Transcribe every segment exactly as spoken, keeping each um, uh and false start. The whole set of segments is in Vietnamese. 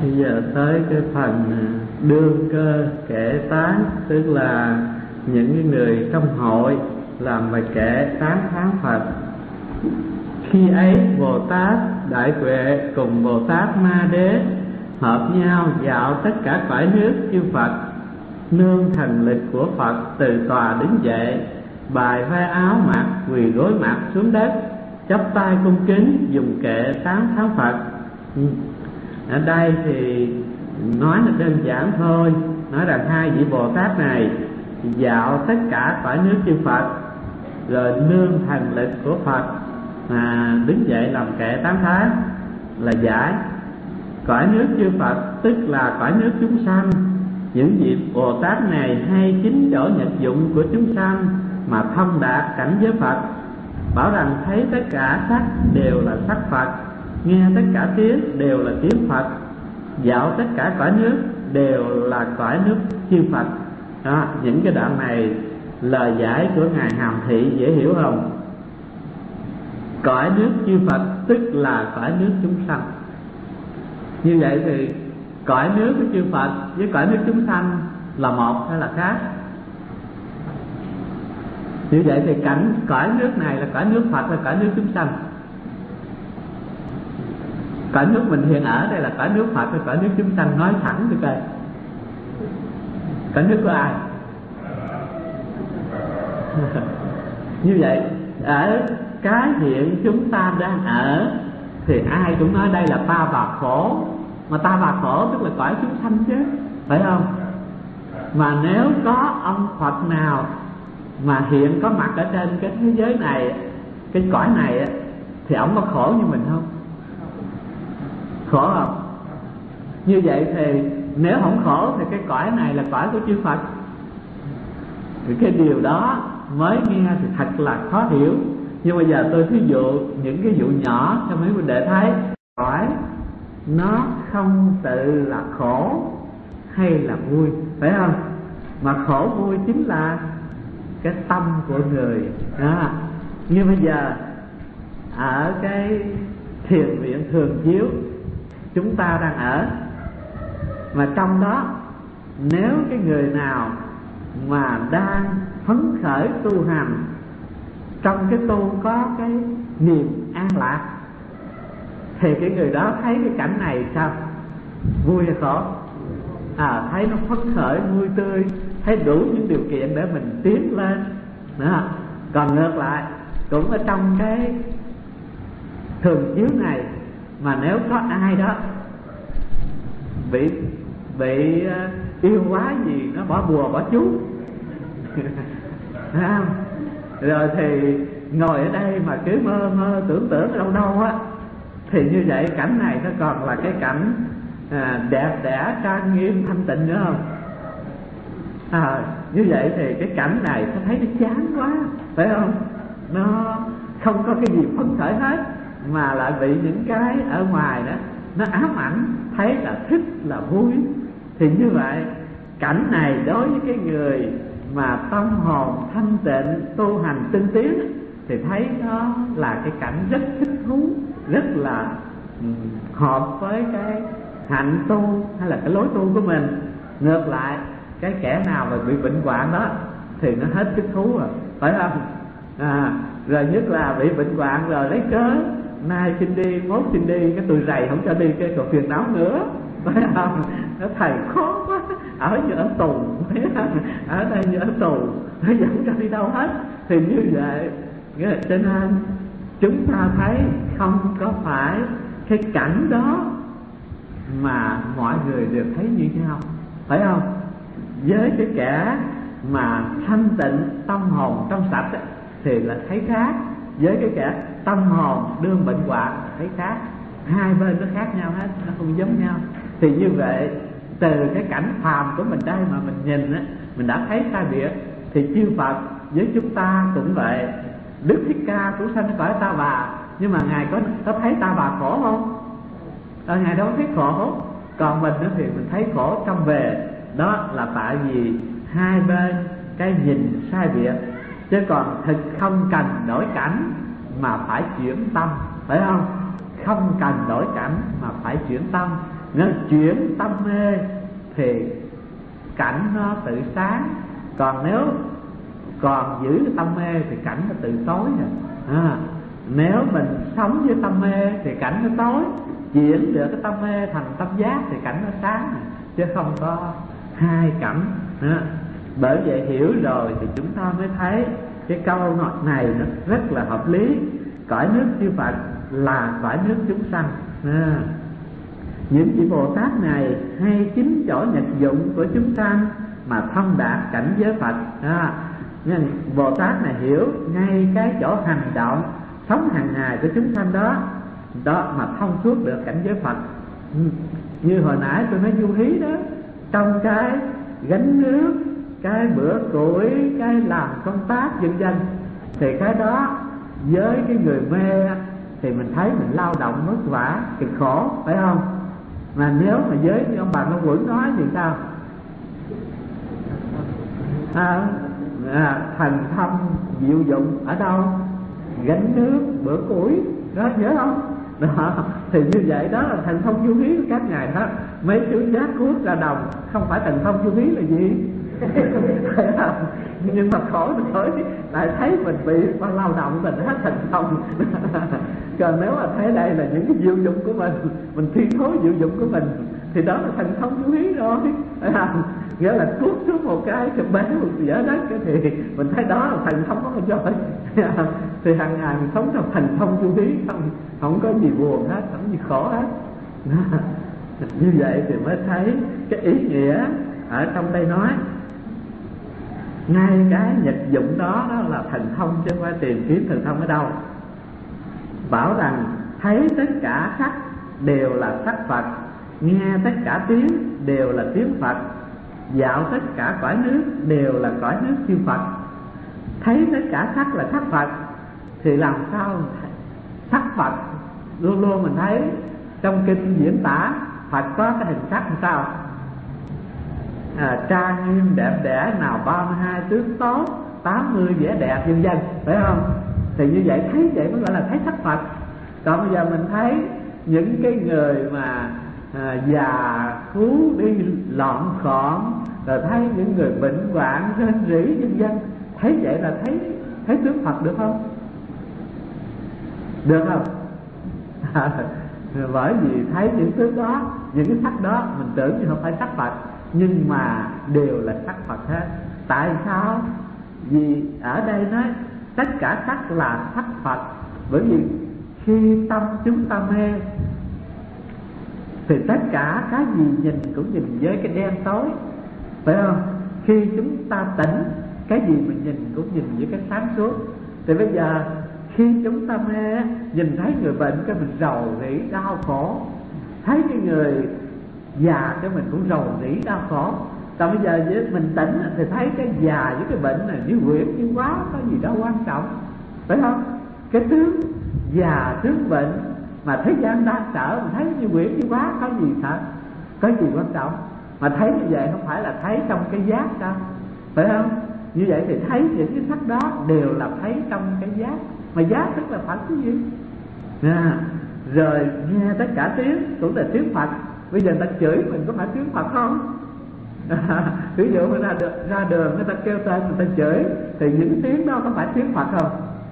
Bây giờ tới cái phần đương cơ kệ tán, tức là những cái người trong hội làm bài kệ tán thán Phật. Khi ấy Bồ Tát Đại Tuệ cùng Bồ Tát Ma Đế hợp nhau dạo tất cả cõi nước chư Phật, nương thần lực của Phật từ tòa đứng dậy, bài vai áo mặc, quỳ gối mặt xuống đất, chắp tay cung kính dùng kệ tán thán Phật. Ở đây thì nói là đơn giản thôi, nói rằng hai vị Bồ Tát này dạo tất cả cõi nước chư Phật, rồi nương thần lực của Phật mà đứng dậy làm kệ tán thán, là giải cõi nước chư Phật, tức là cõi nước chúng sanh. Những vị Bồ Tát này hay chính chỗ nhật dụng của chúng sanh mà thông đạt cảnh giới Phật, bảo rằng thấy tất cả sắc đều là sắc Phật, nghe tất cả tiếng đều là tiếng Phật, dạo tất cả cõi nước đều là cõi nước chư Phật. Đó, những cái đoạn này lời giải của Ngài Hàm Thị dễ hiểu không? Cõi nước chư Phật tức là cõi nước chúng sanh. Như vậy thì cõi nước của chư Phật với cõi nước chúng sanh là một hay là khác? Như vậy thì cảnh cõi nước này là cõi nước Phật hay cõi nước chúng sanh? Cõi nước mình hiện ở đây là cõi nước Phật hay cõi nước chúng sanh? Nói thẳng đi coi. Cõi nước của ai? Như vậy ở cái hiện chúng ta đang ở thì ai cũng nói đây là ta bà khổ. Mà ta bà khổ tức là cõi chúng sanh chứ, phải không? Mà nếu có ông Phật nào mà hiện có mặt ở trên cái thế giới này, cái cõi này, thì ông có khổ như mình không? Khổ không? Như vậy thì nếu không khổ thì cái cõi này là cõi của chư Phật. Thì cái điều đó mới nghe thì thật là khó hiểu. Nhưng bây giờ tôi thí dụ những cái vụ nhỏ cho mấy huynh đệ thấy cõi nó không tự là khổ hay là vui, phải không? Mà khổ vui chính là cái tâm của người đó. Như bây giờ ở cái thiền viện Thường Chiếu chúng ta đang ở, mà trong đó nếu cái người nào mà đang phấn khởi tu hành, trong cái tu có cái niềm an lạc, thì cái người đó thấy cái cảnh này sao? Vui hay khổ? À, thấy nó phấn khởi, vui tươi, thấy đủ những điều kiện để mình tiến lên đó. Còn ngược lại cũng ở trong cái Thường Chiếu này, mà nếu có ai đó bị bị yêu quá gì, nó bỏ bùa bỏ chú rồi thì ngồi ở đây mà cứ mơ mơ tưởng tưởng ở đâu đâu á, thì như vậy cảnh này nó còn là cái cảnh à, đẹp đẽ trang nghiêm thanh tịnh nữa không? À, như vậy thì cái cảnh này nó thấy nó chán quá, phải không? Nó không có cái gì phấn khởi hết, mà lại bị những cái ở ngoài đó nó ám ảnh, thấy là thích là vui. Thì như vậy cảnh này đối với cái người mà tâm hồn thanh tịnh, tu hành tinh tiến, thì thấy nó là cái cảnh rất thích thú, rất là um, hợp với cái hạnh tu hay là cái lối tu của mình. Ngược lại cái kẻ nào mà bị bệnh hoạn đó thì nó hết thích thú rồi, phải không? À, rồi nhất là bị bệnh hoạn rồi lấy cớ nay xin đi, mốt xin đi, cái tôi rầy không cho đi, cái còn phiền não nữa, phải không? Nó thầy khó quá, ở như ở tù, ở đây như ở tù, nó dẫn cho đi đâu hết. Thì như vậy cho nên chúng ta thấy không có phải cái cảnh đó mà mọi người đều thấy như nhau, phải không? Với cái kẻ mà thanh tịnh, tâm hồn trong sạch ấy, thì là thấy khác. Với cái kẻ tâm hồn đương bệnh hoạn thấy khác. Hai bên nó khác nhau hết, nó không giống nhau. Thì như vậy từ cái cảnh phàm của mình đây mà mình nhìn á, mình đã thấy sai biệt. Thì chư Phật với chúng ta cũng vậy. Đức Thích Ca cũng sanh cõi Ta Bà, nhưng mà Ngài có, có thấy Ta Bà khổ không? À, Ngài đâu thấy khổ. Còn mình thì mình thấy khổ trong về. Đó là tại vì hai bên cái nhìn sai biệt. Chứ còn thực không cần đổi cảnh mà phải chuyển tâm, phải không? Không cần đổi cảnh mà phải chuyển tâm. nó chuyển tâm mê thì cảnh nó tự sáng. Còn nếu còn giữ cái tâm mê thì cảnh nó tự tối rồi. À, nếu mình sống với tâm mê thì cảnh nó tối, chuyển được cái tâm mê thành tâm giác thì cảnh nó sáng rồi, chứ không có hai cảnh. À, bởi vậy hiểu rồi thì chúng ta mới thấy cái câu này nó rất là hợp lý. Cõi nước chư Phật là cõi nước chúng sanh. À, những vị Bồ Tát này hay chính chỗ nhật dụng của chúng sanh mà thông đạt cảnh giới Phật. À, nên Bồ Tát này hiểu ngay cái chỗ hành động sống hàng ngày của chúng sanh đó, đó mà thông suốt được cảnh giới Phật. Ừ. Như hồi nãy tôi nói du hí đó, trong cái gánh nước, cái bữa củi, cái làm công tác vân vân, thì cái đó với cái người mê thì mình thấy mình lao động vất vả cực khổ, phải không? Mà nếu mà với ông bà Long Quẩn nói thì sao? À, à, thành thông diệu dụng ở đâu? Gánh nước, bữa củi, đó nhớ không? Đó, thì như vậy đó là thành thông du hí của các ngài đó. Mấy chữ giác cuốc ra đồng không phải thành thông du hí là gì? Nhưng mà khổ nổi lại thấy mình bị qua lao động mình hết thành thông. Còn nếu mà thấy đây là những cái diệu dụng của mình, mình thi thố diệu dụng của mình, thì đó là thành thông du hí rồi. Nghĩa là cuốc xuống một cái chụp bán một dở đất thì mình thấy đó là thành thông của mình rồi. Thì hàng ngày mình sống trong thành thông du hí, không không có gì buồn hết, không có gì khổ hết. Như vậy thì mới thấy cái ý nghĩa ở trong đây nói. Ngay cái nhật dụng đó, đó là thần thông, chứ không phải tìm kiếm thần thông ở đâu. Bảo rằng thấy tất cả sắc đều là sắc Phật, nghe tất cả tiếng đều là tiếng Phật, dạo tất cả cõi nước đều là cõi nước chư Phật. Thấy tất cả sắc là sắc Phật thì làm sao sắc Phật luôn luôn mình thấy trong kinh diễn tả Phật có cái hình sắc làm sao? À, trang nghiêm đẹp đẽ, nào ba mươi hai tướng tốt, tám mươi vẻ đẹp vân vân, phải không? Thì như vậy thấy vậy mới gọi là thấy sắc Phật. Còn bây giờ mình thấy những cái người mà à, già cứu đi lọn khọn, rồi thấy những người bệnh hoạn rên rỉ vân vân, thấy vậy là thấy thấy tướng Phật được không? Được không? À, bởi vì thấy những tướng đó, những cái sắc đó mình tưởng như không phải sắc Phật, nhưng mà đều là sắc Phật hết. Tại sao? Vì ở đây nói tất cả sắc là sắc Phật. Bởi vì khi tâm chúng ta mê thì tất cả cái gì nhìn cũng nhìn với cái đen tối, phải không? Khi chúng ta tỉnh, cái gì mình nhìn cũng nhìn với cái sáng suốt. Thì bây giờ khi chúng ta mê, nhìn thấy người bệnh cái mình rầu rĩ đau khổ, thấy cái người già cái mình cũng rầu rĩ đau khổ. Còn bây giờ với mình tỉnh thì thấy cái già với cái bệnh này như quyển như quá, có gì đó quan trọng, phải không? Cái tướng già tướng bệnh mà thế gian đang sợ, mình thấy như quyển như quá, có gì sợ, có gì quan trọng. Mà thấy như vậy không phải là thấy trong cái giác đâu, phải không? Như vậy thì thấy những cái sắc đó đều là thấy trong cái giác. Mà giác tức là Phật cái gì? À, rồi nghe tất cả tiếng cũng là tiếng Phật. Bây giờ người ta chửi mình có phải tiếng Phật không? À, ví dụ người ta ra, ra đường người ta kêu tên người ta chửi thì những tiếng đó có phải tiếng Phật không?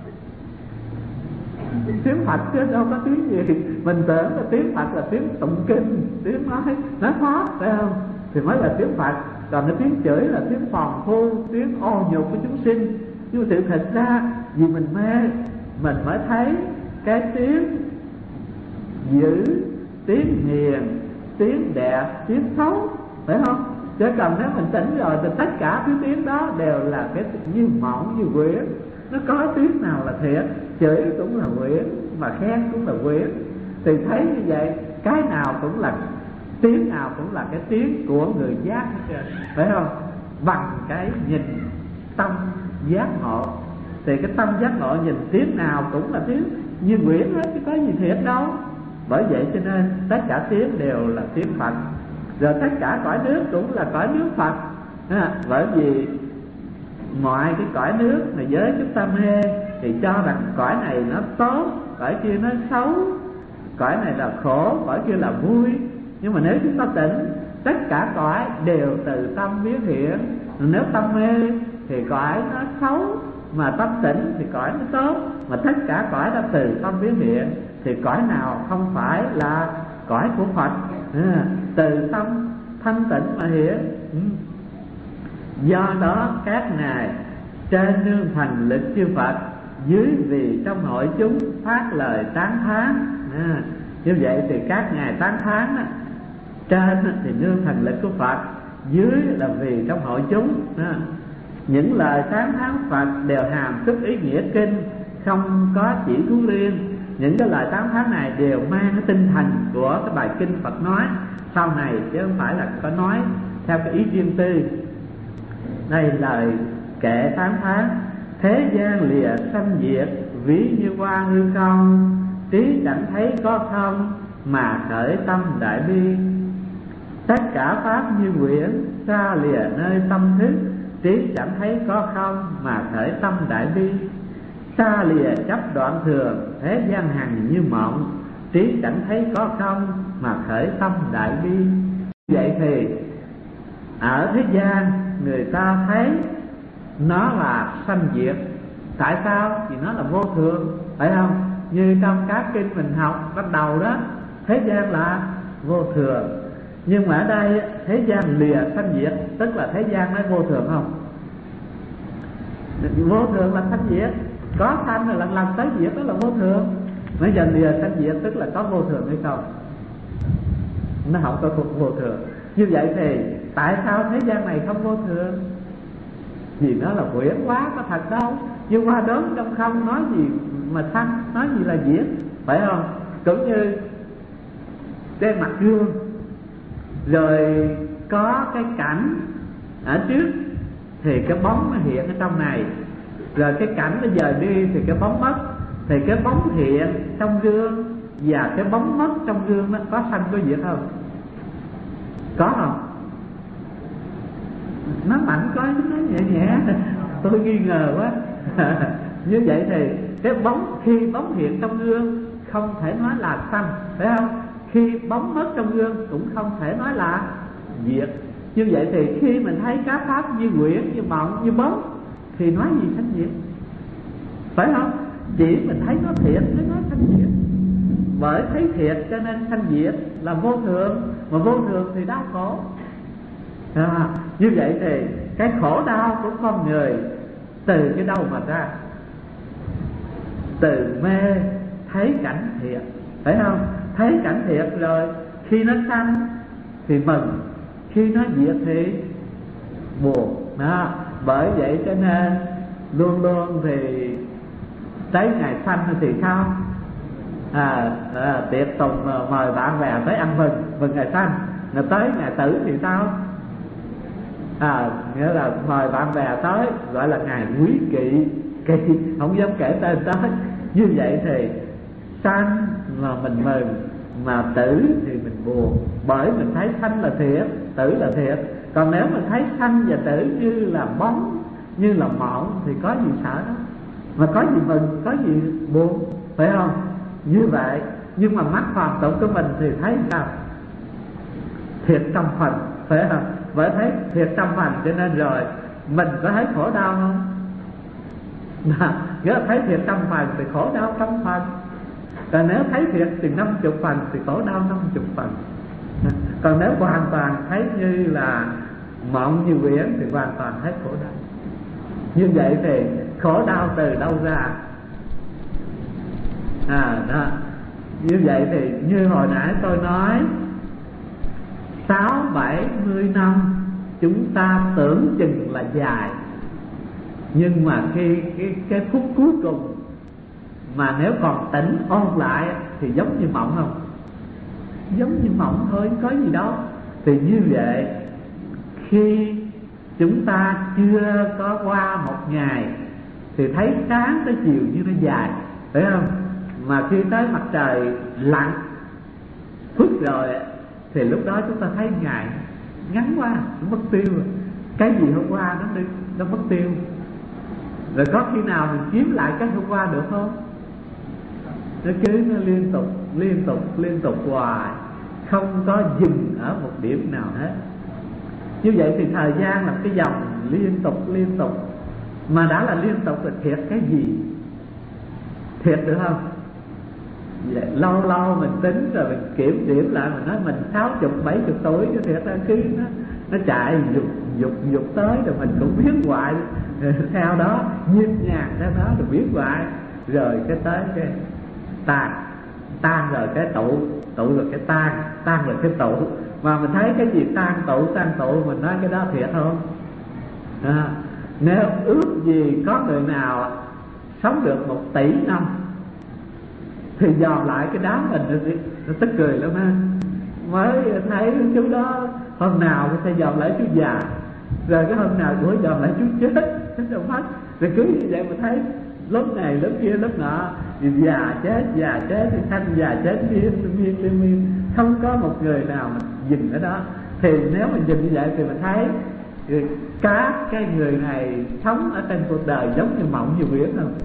Tiếng Phật chứ đâu có tiếng gì. Mình tưởng là tiếng Phật là tiếng tụng kinh, tiếng nói nói pháp, phải không? Thì mới là tiếng Phật. Còn cái tiếng chửi là tiếng phòn phu, tiếng ô nhục của chúng sinh. Nhưng mà sự thật ra vì mình mê, mình mới thấy cái tiếng dữ, tiếng hiền, tiếng đẹp, tiếng xấu, phải không? Chứ còn nếu mình tỉnh rồi thì tất cả cái tiếng đó đều là cái như mộng, như quyển. Nó có tiếng nào là thiệt, chửi cũng là quyển, mà khen cũng là quyển. Thì thấy như vậy, cái nào cũng là, tiếng nào cũng là cái tiếng của người giác hết trơn, phải không? Bằng cái nhìn tâm giác ngộ. Thì cái tâm giác ngộ nhìn tiếng nào cũng là tiếng như quyển hết, chứ có gì thiệt đâu. Bởi vậy cho nên tất cả tiếng đều là tiếng Phật. Rồi tất cả cõi nước cũng là cõi nước Phật. À, bởi vì mọi cái cõi nước mà giới chúng ta mê thì cho rằng cõi này nó tốt, cõi kia nó xấu, cõi này là khổ, cõi kia là vui. Nhưng mà nếu chúng ta tỉnh, tất cả cõi đều từ tâm biến hiện. Nếu tâm mê thì cõi nó xấu, mà tâm tỉnh thì cõi nó tốt. Mà tất cả cõi đã từ tâm biến hiện, thì cõi nào không phải là cõi của Phật? À, từ tâm thanh tịnh mà hiện. Ừ. Do đó các ngài trên nương thành lực chư Phật, dưới vì trong hội chúng phát lời tán thán. À, như vậy thì các ngài tán thán á, trên thì nương thành lực của Phật, dưới là vì trong hội chúng. À, những lời tán thán Phật đều hàm chút ý nghĩa kinh, không có chỉ cứu riêng. Những cái lời tán thán này đều mang cái tinh thần của cái bài kinh Phật nói sau này, chứ không phải là có nói theo cái ý riêng tư. Đây lời kệ tán thán: thế gian lìa sanh diệt, ví như hoa hư không, trí chẳng thấy có không, mà khởi tâm đại bi. Tất cả pháp như quyển, xa lìa nơi tâm thức, trí chẳng thấy có không, mà khởi tâm đại bi. Xa lìa chấp đoạn thường, thế gian hằng như mộng, trí chẳng thấy có không, mà khởi tâm đại bi. Vậy thì ở thế gian người ta thấy nó là sanh diệt. Tại sao? Vì nó là vô thường, phải không? Như trong các kinh mình học bắt đầu đó, thế gian là vô thường. Nhưng mà ở đây thế gian lìa sanh diệt, tức là thế gian nó vô thường không? Vô thường là sanh diệt, có sanh là lần lần tới diệt, đó là vô thường. Bây giờ lìa sanh diệt tức là có vô thường hay không? Nó không có vô thường. Như vậy thì tại sao thế gian này không vô thường? Vì nó là huyễn quá, có thật đâu. Nhưng qua đớn trong không nói gì mà sanh, nói gì là diệt, phải không? Cũng như trên mặt gương, rồi có cái cảnh ở trước thì cái bóng nó hiện ở trong này, rồi cái cảnh nó dời đi thì cái bóng mất. Thì cái bóng hiện trong gương và cái bóng mất trong gương nó có sanh có diệt không? Có không? Nó mạnh quá chứ nó nhẹ nhẹ, tôi nghi ngờ quá. Như vậy thì cái bóng, khi bóng hiện trong gương không thể nói là sanh, phải không? Khi bóng mất trong gương cũng không thể nói là diệt. Như vậy thì khi mình thấy các pháp như quyển, như mộng, như bóng thì nói gì sanh diệt, phải không? Chỉ mình thấy nó thiệt mới nói sanh diệt. Bởi thấy thiệt cho nên sanh diệt là vô thường, mà vô thường thì đau khổ. À, như vậy thì cái khổ đau của con người từ cái đâu mà ra? Từ mê thấy cảnh thiệt, phải không? Thấy cảnh thiệt rồi khi nó sanh thì mừng, khi nó diệt thì buồn. Đó. Bởi vậy cho nên luôn luôn thì tới ngày sanh thì sao? À, à, tiệc tùng mời bạn bè tới ăn mừng, mừng ngày sanh. Rồi tới ngày tử thì sao? À, nghĩa là mời bạn bè tới, gọi là ngày quý kỵ, kỵ không dám kể tên tới. Như vậy thì sanh mà mình mừng, mà tử thì mình buồn. Bởi mình thấy sanh là thiệt, tử là thiệt. Còn nếu mình thấy sanh và tử như là bóng, như là mộng thì có gì sợ đó, mà có gì mừng, có gì buồn, phải không? Như vậy. Nhưng mà mắt phàm tục của mình thì thấy sao? Thiệt trong phần, phải không? Bởi thấy thiệt trong phần cho nên rồi mình có thấy khổ đau không? Nếu thấy thiệt trong phần thì khổ đau trong phần. Còn nếu thấy thiệt thì năm chục phần thì khổ đau năm chục phần. Còn nếu hoàn toàn thấy như là mộng như quyển thì hoàn toàn thấy khổ đau. Như vậy thì khổ đau từ đâu ra? À đó. Như vậy thì như hồi nãy tôi nói, sáu bảy mươi năm chúng ta tưởng chừng là dài, nhưng mà khi cái, cái phút cuối cùng mà nếu còn tỉnh ôn lại thì giống như mộng không? Giống như mộng thôi, có gì đâu. Thì như vậy, khi chúng ta chưa có qua một ngày thì thấy sáng tới chiều như nó dài, phải không? Mà khi tới mặt trời lặn phút rồi thì lúc đó chúng ta thấy ngày ngắn quá, nó mất tiêu rồi. Cái gì hôm qua nó đi, nó mất tiêu. Rồi có khi nào mình chiếm lại cái hôm qua được không? Nó cứ nó liên tục, liên tục, liên tục hoài. không có dừng ở một điểm nào hết. Như vậy thì thời gian là cái dòng liên tục liên tục, mà đã là liên tục thì thiệt cái gì? Thiệt được không? Vậy, lâu lâu mình tính rồi mình kiểm điểm lại, mình nói mình sáu chục bảy chục tuổi, cái thiệt ra cứ nó nó chạy dục dục dục tới rồi mình cũng biến hoài theo đó, nhịp nhàng theo đó rồi biến hoài, rồi cái tới cái tan tan rồi cái tụ tụ rồi cái tan tan rồi cái tụ. Mà mình thấy cái gì tan tụ tan tụ mình nói cái đó thiệt không? À, nếu ước gì có người nào sống được một tỷ năm thì dòm lại cái đám mình nó, nó tức cười lắm ha. Mới thấy chú đó hôm nào cũng sẽ dòm lại chú già, rồi cái hôm nào cũng dòm lại chú chết, chết đâu mất. Rồi cứ như vậy mà thấy lớp này lớp kia lớp nọ, già chết già chết thì thanh già chết miên miên miên miên, không có một người nào mà dừng ở đó. Thì nếu mình dừng như vậy thì mình thấy các cái người này sống ở trên cuộc đời giống như mộng như huyễn không?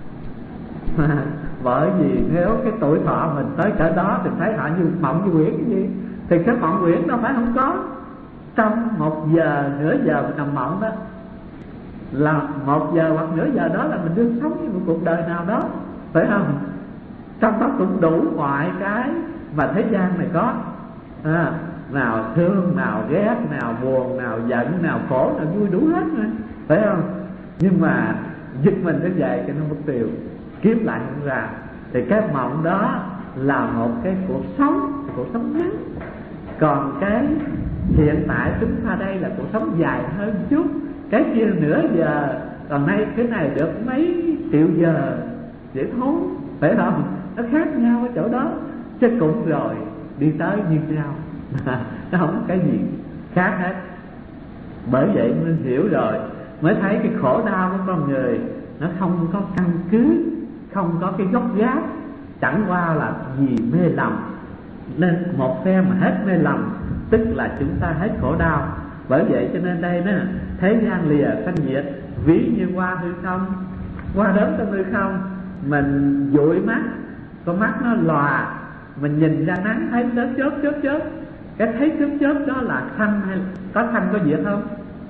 Bởi vì nếu cái tuổi thọ mình tới cỡ đó thì thấy họ như mộng như huyễn cái gì, thì cái mộng huyễn đâu phải không có. Trong một giờ nửa giờ mình nằm mộng đó, là một giờ hoặc nửa giờ đó là mình đương sống như một cuộc đời nào đó, phải không? Trong đó cũng đủ mọi cái mà thế gian này có, à, nào thương, nào ghét, nào buồn, nào giận, nào khổ, nào vui, đủ hết rồi, phải không? Nhưng mà giật mình tới vậy cái nó mất tiêu, kiếm lại không ra. Thì cái mộng đó là một cái cuộc sống, cuộc sống ngắn. Còn cái hiện tại chúng ta đây là cuộc sống dài hơn chút. Cái kia nửa giờ, còn nay cái này được mấy triệu giờ dễ thốn, phải không? Nó khác nhau ở chỗ đó, chứ cũng rồi đi tới như nhau. Nó không có cái gì khác hết. Bởi vậy mình hiểu rồi, mới thấy cái khổ đau của con người nó không có căn cứ, không có cái gốc gác, chẳng qua là vì mê lầm. Nên một phe mà hết mê lầm tức là chúng ta hết khổ đau. Bởi vậy cho nên đây đó, thế gian lìa sanh diệt, ví như hoa hư không, hoa đớn trong hư không. Mình dụi mắt, con mắt nó lòa, mình nhìn ra nắng thấy chớp chớp chớp chớp, cái thấy chớp chớp đó là thanh hay có thanh có diệt không?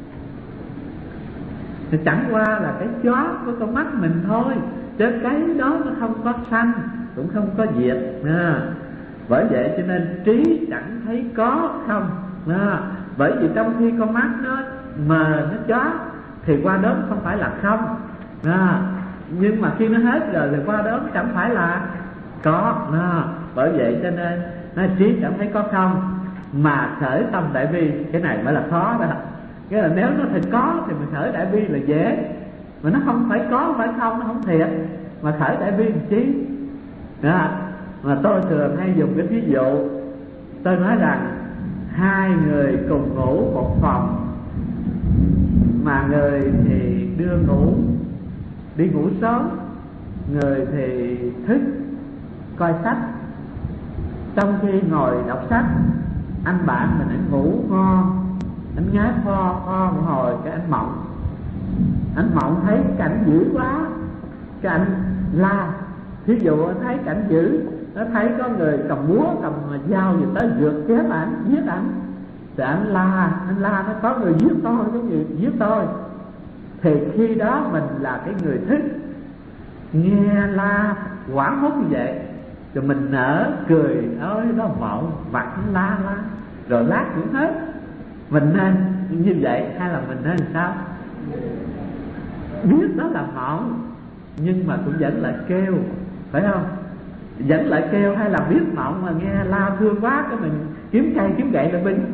Thì chẳng qua là cái chóp của con mắt mình thôi, chứ cái đó nó không có sanh cũng không có diệt. À, bởi vậy cho nên trí chẳng thấy có không. À, bởi vì trong khi con mắt nó mờ, nó chóp thì qua đớn không phải là không. À, nhưng mà khi nó hết rồi thì qua đớn chẳng phải là có. À, bởi vậy cho nên nó trí chẳng thấy có không, mà khởi tâm đại bi, cái này mới là khó đó. Nghĩa là nếu nó thật có thì mình khởi đại bi là dễ, mà nó không phải có, không phải không, nó không thiệt. Mà khởi đại bi làm chi? Đó. Mà tôi thường hay dùng cái ví dụ, tôi nói rằng hai người cùng ngủ một phòng, mà người thì đưa ngủ, đi ngủ sớm, người thì thức coi sách. Trong khi ngồi đọc sách, anh bạn mình anh ngủ ngon, anh ngáp pho pho một hồi cái anh mộng. Anh mộng thấy cảnh dữ quá, cái anh la. Ví dụ anh thấy cảnh dữ, nó thấy có người cầm búa cầm dao gì tới rượt chém ảnh, giết ảnh, thì anh la, anh la nó có người giết tôi, có người giết tôi. Thì khi đó mình là cái người thức, nghe la hoảng hốt như vậy, rồi mình nở cười, ơi nó mộng, mặt nó la la, rồi lát cũng hết. Mình nên như vậy hay là mình nên sao? Biết đó là mộng, nhưng mà cũng vẫn lại kêu, phải không? Vẫn lại kêu, hay là biết mộng mà nghe la thương quá cái mình kiếm cây kiếm gậy là binh.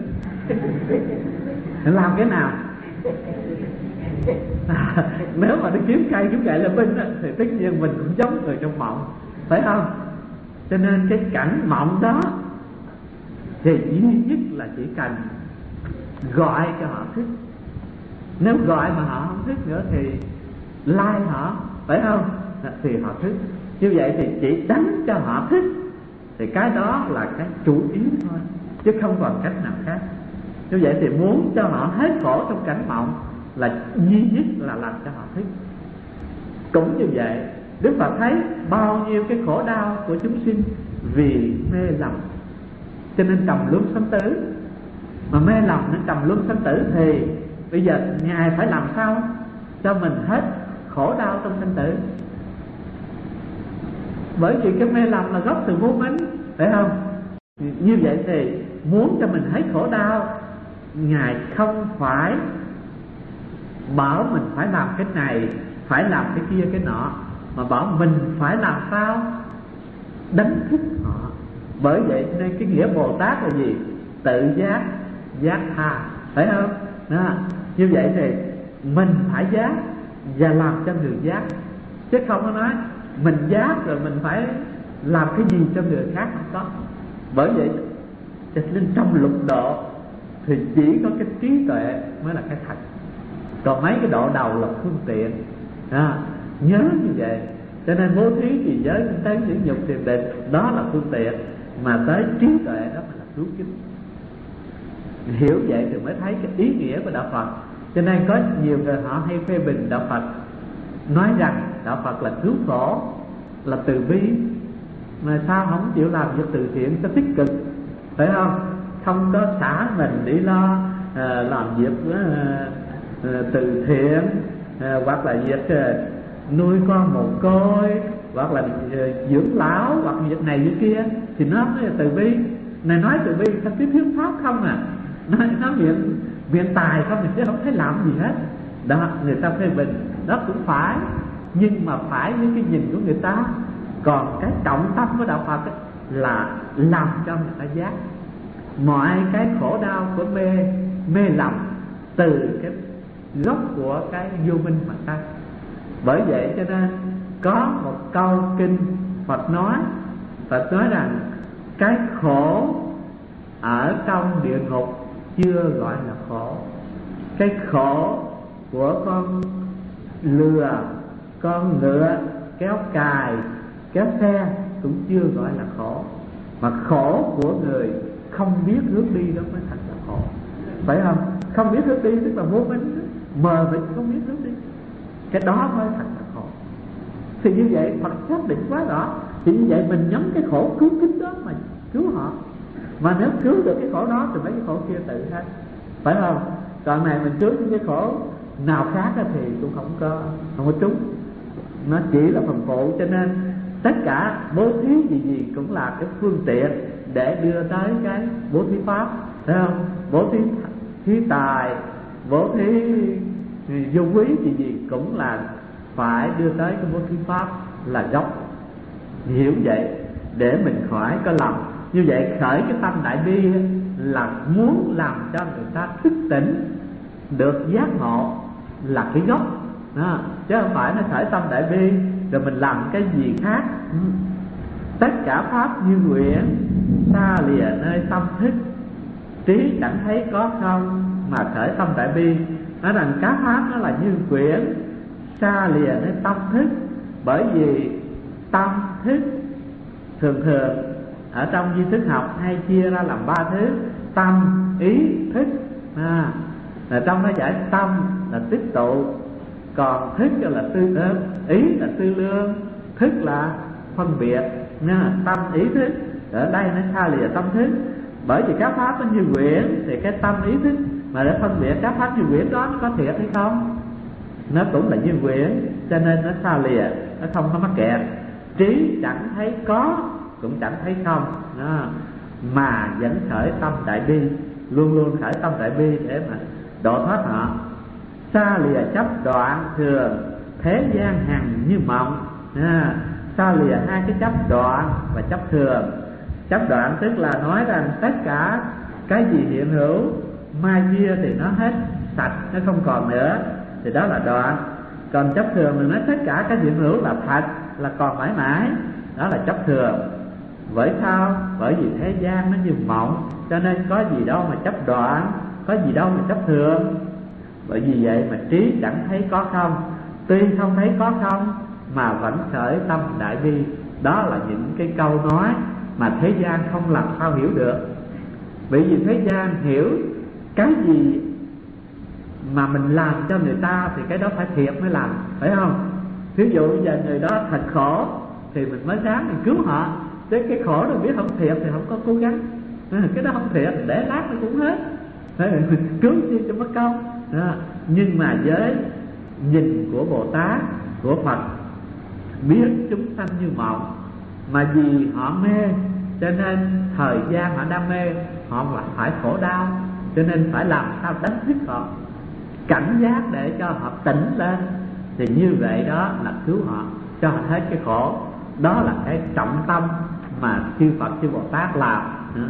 Làm cái nào? À, nếu mà đi kiếm cây kiếm gậy là binh thì tất nhiên mình cũng giống người trong mộng, phải không? Cho nên cái cảnh mộng đó thì duy nhất là chỉ cần gọi cho họ thức. Nếu gọi mà họ không thức nữa thì lai họ, phải không? Thì họ thức. Như vậy thì chỉ đánh cho họ thức, thì cái đó là cái chủ yếu thôi, chứ không còn cách nào khác. Như vậy thì muốn cho họ hết khổ trong cảnh mộng là duy nhất là làm cho họ thức. Cũng như vậy, Đức Phật thấy bao nhiêu cái khổ đau của chúng sinh vì mê lầm. cho nên trầm luân sanh tử. Mà mê lầm nó trầm luân sanh tử thì bây giờ Ngài phải làm sao cho mình hết khổ đau trong sanh tử. Bởi vì cái mê lầm là gốc từ vô minh, phải không? Như vậy thì muốn cho mình hết khổ đau, Ngài không phải bảo mình phải làm cái này, phải làm cái kia cái nọ, mà bảo mình phải làm sao đánh thức họ. Bởi vậy nên cái nghĩa Bồ Tát là gì? Tự giác, giác tha, phải không? Đó. Như vậy thì mình phải giác và làm cho người giác, chứ không có nói mình giác rồi mình phải làm cái gì cho người khác, không có. Bởi vậy cho nên trong lục độ thì chỉ có cái trí tuệ mới là cái thật, còn mấy cái độ đầu là phương tiện. À, nhớ như vậy. Cho nên bố thí thì giới tinh tấn nhẫn nhục thiền định đó là phương tiện, mà tới trí tuệ đó mới là cứu kính. Hiểu vậy thì mới thấy cái ý nghĩa của đạo Phật. Cho nên có nhiều người họ hay phê bình đạo Phật, nói rằng đạo Phật là cứu khổ, là từ bi, mà sao không chịu làm việc từ thiện cho tích cực, phải không? Không có xả mình đi lo à, làm việc à, à, từ thiện, à, hoặc là việc à, nuôi con mồ côi, hoặc là à, dưỡng lão, hoặc việc này việc kia, thì nó mới là từ bi. Này nói từ bi thành tiếp hiếu pháp không à, nói nó miệng miệng tài không, chứ không thấy làm gì hết. Đó, người ta phê bình đó cũng phải, nhưng mà phải với cái nhìn của người ta. Còn cái trọng tâm của đạo Phật ấy, là làm cho người ta giác mọi cái khổ đau của mê mê lầm từ cái gốc của cái vô minh mà ta. Bởi vậy cho nên có một câu kinh Phật nói, Phật nói rằng cái khổ ở trong địa ngục chưa gọi là khổ. Cái khổ của con lừa, con ngựa kéo cài, kéo xe cũng chưa gọi là khổ. Mà khổ của người không biết hướng đi đó mới thành là khổ, phải không? Không biết hướng đi tức là vô minh, mờ mịt không biết hướng đi, cái đó mới thành là khổ. Thì như vậy Phật xác định quá rõ, thì như vậy mình nhắm cái khổ cứu kính đó mà cứu họ. Mà nếu cứu được cái khổ đó thì mấy cái khổ kia tự hết, phải không? Còn này mình cứu những cái khổ nào khác thì cũng không có không có trúng, nó chỉ là phần phụ. Cho nên tất cả bố thí gì gì cũng là cái phương tiện để đưa tới cái bố thí pháp, thấy không? Bố thí thí tài, bố thí vô quý gì gì cũng là phải đưa tới cái bố thí pháp là gốc. Hiểu vậy để mình khỏi có lầm. Như vậy khởi cái tâm đại bi là muốn làm cho người ta thức tỉnh, được giác ngộ là cái gốc đó. Chứ không phải nó khởi tâm đại bi rồi mình làm cái gì khác. Tất cả pháp như nguyện, xa lìa nơi tâm thức, trí chẳng thấy có không mà khởi tâm đại bi. Nói rằng các pháp nó là như quyển, xa lìa nơi tâm thức. Bởi vì tâm thức thường thường ở trong duy thức học hay chia ra làm ba thứ: tâm, ý, thức. À, là trong nó giải tâm là tích tụ, còn thức là tư ơn, ý là tư lương, thức là phân biệt. Nha, tâm ý thức ở đây nó xa lìa tâm thức. Bởi vì các pháp nó như quyển thì cái tâm ý thức mà để phân biệt các pháp như quyển đó nó có thiệt hay không, nó cũng là như quyển, cho nên nó xa lìa, nó không có mắc kẹt. Trí chẳng thấy có cũng chẳng thấy không đó, mà vẫn khởi tâm đại bi, luôn luôn khởi tâm đại bi để mà độ thoát họ. Xa lìa chấp đoạn thường, thế gian hằng như mộng. À, xa lìa hai cái chấp đoạn và chấp thường. Chấp đoạn tức là nói rằng tất cả cái gì hiện hữu mai kia thì nó hết sạch, nó không còn nữa, thì đó là đoạn. Còn chấp thường là nói tất cả cái hiện hữu là thật, là còn mãi mãi, đó là chấp thường. Bởi sao? Bởi vì thế gian nó như mộng, cho nên có gì đâu mà chấp đoạn, có gì đâu mà chấp thường. Bởi vì vậy mà trí chẳng thấy có không, tuy không thấy có không mà vẫn khởi tâm đại bi. Đó là những cái câu nói mà thế gian không làm sao hiểu được. Bởi vì thế gian hiểu cái gì mà mình làm cho người ta thì cái đó phải thiệt mới làm, phải không? Ví dụ bây giờ người đó thật khổ thì mình mới dám mình cứu họ, chứ cái khổ đâu biết không thiệt thì không có cố gắng. Cái đó không thiệt, để lát nó cũng hết, cứu chi cho mất công. Đó. Nhưng mà với nhìn của Bồ Tát, của Phật, biết chúng sanh như mộng, mà vì họ mê cho nên thời gian họ đam mê, họ là phải khổ đau, cho nên phải làm sao đánh thức họ, cảnh giác để cho họ tỉnh lên. Thì như vậy đó là cứu họ, cho họ thấy cái khổ. Đó là cái trọng tâm mà chư Phật chư Bồ Tát làm.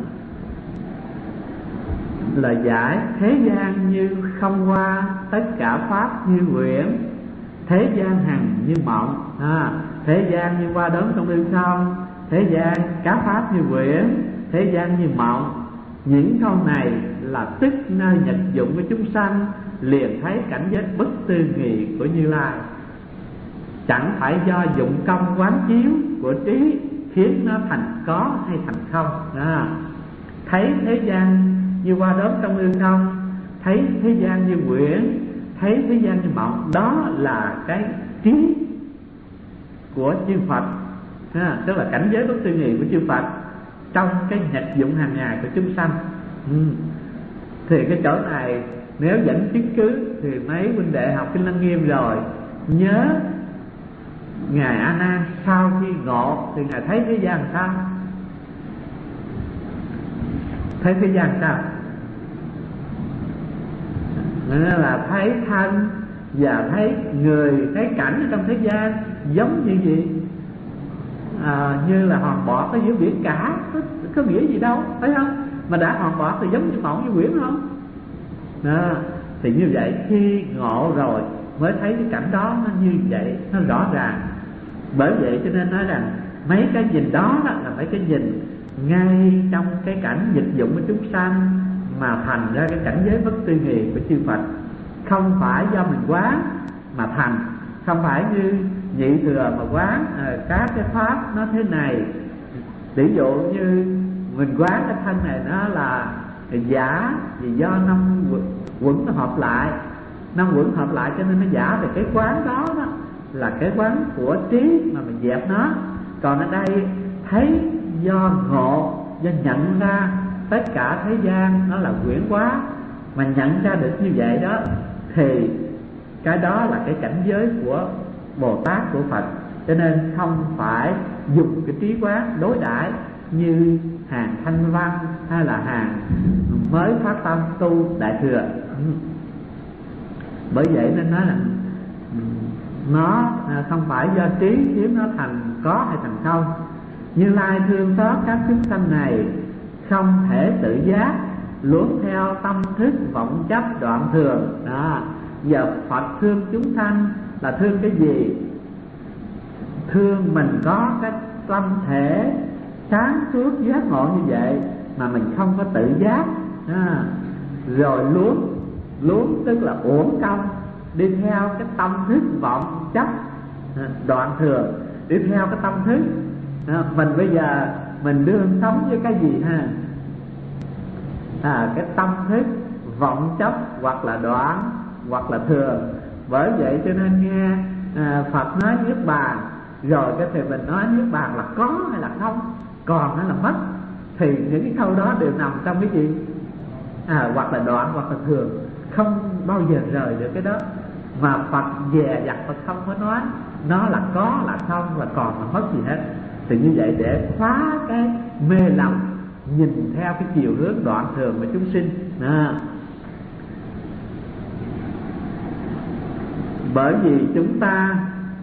Là giải thế gian như không qua, tất cả pháp như quyển. Thế gian hằng như mộng, à, thế gian như qua đớn trong đêm không. Thế gian cá pháp như quyển, thế gian như mộng. Những câu này là tức nơi nhật dụng của chúng sanh, liền thấy cảnh giới bất tư nghị của Như Lai. Chẳng phải do dụng công quán chiếu của trí khiến nó thành có hay thành không. À, thấy thế gian như qua đớn trong đêm không, thấy thế gian như quyển, thấy thế gian như mộng. Đó là cái trí của chư Phật, à, tức là cảnh giới bất tư nghị của chư Phật trong cái nhật dụng hàng ngày của chúng sanh. ừ. Thì cái chỗ này nếu dẫn chứng cứ thì mấy huynh đệ học Kinh Lăng Nghiêm rồi nhớ ngài A Nan sau khi ngộ thì ngài thấy thế gian sao? Thấy thế gian sao? Nên là thấy thân và thấy người, thấy cảnh ở trong thế gian giống như gì? À, như là hòn bọt ở giữa biển cả, có, có nghĩa gì đâu, phải không? Mà đã hòn bọt thì giống như mộng như quyển không? À, thì như vậy khi ngộ rồi mới thấy cái cảnh đó nó như vậy, nó rõ ràng. Bởi vậy cho nên nói rằng mấy cái nhìn đó, đó là mấy cái nhìn ngay trong cái cảnh dịch dụng của chúng sanh mà thành ra cái cảnh giới bất tư nghị của chư Phật. Không phải do mình quán mà thành, không phải như nhị thừa mà quán à, các cái pháp nó thế này. Ví dụ như mình quán cái thân này nó là giả, vì do năm quẩn nó hợp lại, năm quẩn hợp lại cho nên nó giả. Về cái quán đó, đó là cái quán của trí mà mình dẹp nó. Còn ở đây thấy do ngộ, do nhận ra tất cả thế gian nó là quyển quá, mà nhận ra được như vậy đó, thì cái đó là cái cảnh giới của Bồ Tát, của Phật. Cho nên không phải dùng cái trí quán đối đãi như hàng thanh văn hay là hàng mới phát tâm tu đại thừa. Bởi vậy nên nói là nó không phải do trí khiến nó thành có hay thành không. Như Lai thương xót các chúng sanh này, không thể tự giác, luống theo tâm thức vọng chấp đoạn thường. Đó. Giờ Phật thương chúng sanh là thương cái gì? Thương mình có cái tâm thể sáng suốt giác ngộ như vậy mà mình không có tự giác. À, rồi luống, luống tức là uổng công, đi theo cái tâm thức vọng chấp à, đoạn thường, đi theo cái tâm thức. À, mình bây giờ mình đương sống với cái gì ha? À, cái tâm thức vọng chấp hoặc là đoạn hoặc là thường. Bởi vậy cho nên nghe à, Phật nói niết bàn rồi cái thì mình nói niết bàn là có hay là không, còn hay là mất, thì những cái câu đó đều nằm trong cái gì? À, hoặc là đoạn hoặc là thường, không bao giờ rời được cái đó. Mà Phật dè dặt Phật không có nói nó là có là không là còn là mất gì hết. Thì như vậy để phá cái mê lầm nhìn theo cái chiều hướng đoạn thường của chúng sinh. À, bởi vì chúng ta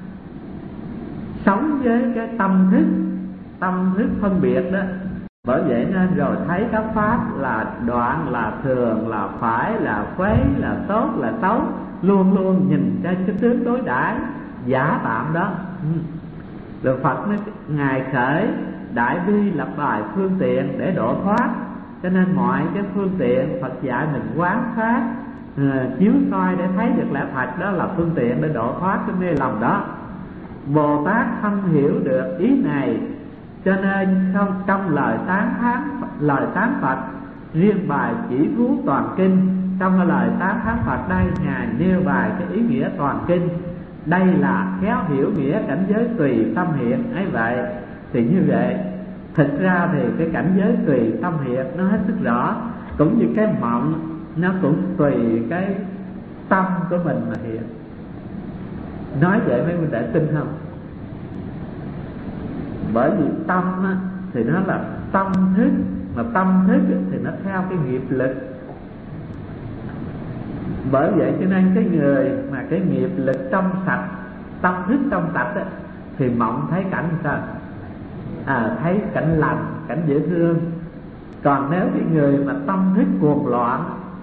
sống với cái tâm thức, tâm thức phân biệt đó. Bởi vậy nên rồi thấy các pháp là đoạn, là thường, là phải, là khuấy, là tốt, là xấu, luôn luôn nhìn trên cái tướng đối đãi giả tạm đó. Rồi Phật nói Ngài khởi đại bi lập bài phương tiện để độ thoát. Cho nên mọi cái phương tiện Phật dạy mình quán sát, à, chiếu soi để thấy được lẽ thật, đó là phương tiện để độ thoát cái mê lầm đó. Bồ Tát không hiểu được ý này, cho nên không trong lời tán thán lời tán Phật riêng bài chỉ thú toàn kinh. Trong cái lời tán thán Phật đây Ngài nêu bài cái ý nghĩa toàn kinh. Đây là khéo hiểu nghĩa cảnh giới tùy tâm hiện ấy vậy. Thì như vậy Thực ra thì cái cảnh giới tùy tâm hiện nó hết sức rõ, cũng như cái mộng nó cũng tùy cái tâm của mình mà hiện. Nói vậy mấy huynh đệ tin không? Bởi vì tâm á, thì nó là tâm thức, mà tâm thức thì nó theo cái nghiệp lực. Bởi vậy cho nên cái người mà cái nghiệp lực trong sạch, tâm thức trong sạch á, thì mộng thấy cảnh sao? À, thấy cảnh lành, cảnh dễ thương. Còn nếu cái người mà tâm thức cuồng loạn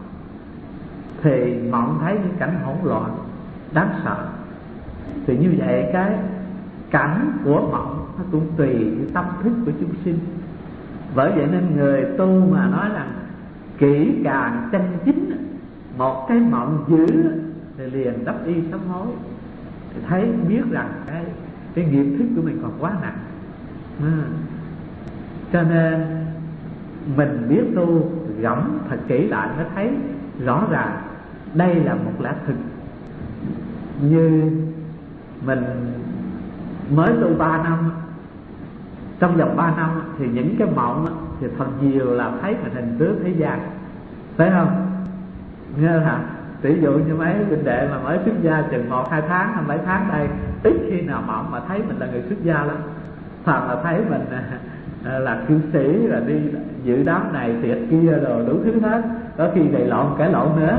thì mộng thấy những cảnh hỗn loạn đáng sợ. Thì như vậy cái cảnh của mộng nó cũng tùy cái tâm thức của chúng sinh. Bởi vậy nên người tu mà nói rằng kỹ càng chân chính, một cái mộng dữ thì liền đắp y sám hối, thì thấy biết rằng cái cái nghiệp thức của mình còn quá nặng. À, cho nên mình biết tu gẫm thật kỹ lại mới thấy rõ ràng đây là một lẽ thực. Như mình mới tu ba năm, trong vòng ba năm thì những cái mộng thì thật nhiều là thấy mình hình tướng thế gian, phải không? Nghe hả? Ví dụ như mấy huynh đệ mà mới xuất gia chừng một hai tháng hay mấy tháng đây, ít khi nào mộng mà thấy mình là người xuất gia lắm. Hoặc là thấy mình là cư sĩ, là đi dự đám này tiệc kia rồi đủ thứ hết. Có khi đầy lộn cãi lộn nữa.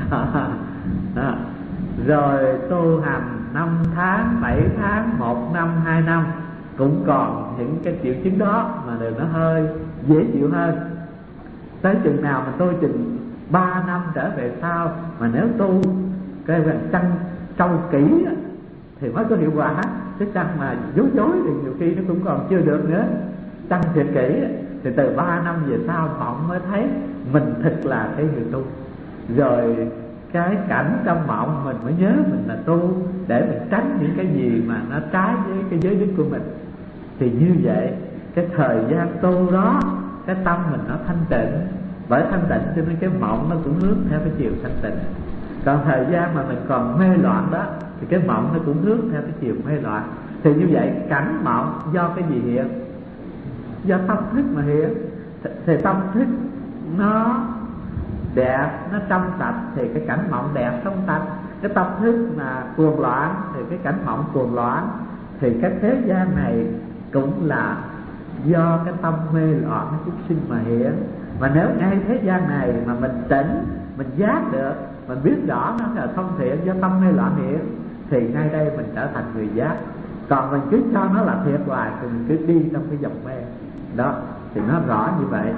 À, rồi tu hành năm tháng, bảy tháng, một năm, hai năm cũng còn những cái triệu chứng đó mà đều nó hơi dễ chịu hơn. Tới chừng nào mà tôi chừng ba năm trở về sau mà nếu tu cái chăn trâu kỹ thì mới có hiệu quả. Cái chăn mà dối dối thì nhiều khi nó cũng còn chưa được nữa. Chăn thiệt kỹ thì từ ba năm về sau mộng mới thấy mình thực là cái người tu. Rồi cái cảnh trong mộng mình mới nhớ mình là tu, để mình tránh những cái gì mà nó trái với cái giới đức của mình. Thì như vậy cái thời gian tu đó cái tâm mình nó thanh tịnh. Bởi thanh tịnh cho nên cái mộng nó cũng hướng theo cái chiều thanh tịnh. Còn thời gian mà mình còn mê loạn đó thì cái mộng nó cũng hướng theo cái chiều mê loạn. Thì như vậy cảnh mộng do cái gì hiện? Do tâm thức mà hiện. Thì tâm thức nó đẹp, nó trong sạch thì cái cảnh mộng đẹp trong sạch. Cái tâm thức mà cuồng loạn thì cái cảnh mộng cuồng loạn. Thì cái thế gian này cũng là do cái tâm mê loạn của chúng sinh mà hiện. Mà nếu ngay thế gian này mà mình tỉnh, mình giác được, mình biết rõ nó là không thiện do tâm mê loạn hiện, thì ngay đây mình trở thành người giác. Còn mình cứ cho nó là thiệt hoài thì mình cứ đi trong cái dòng mê đó. Thì nó rõ như vậy.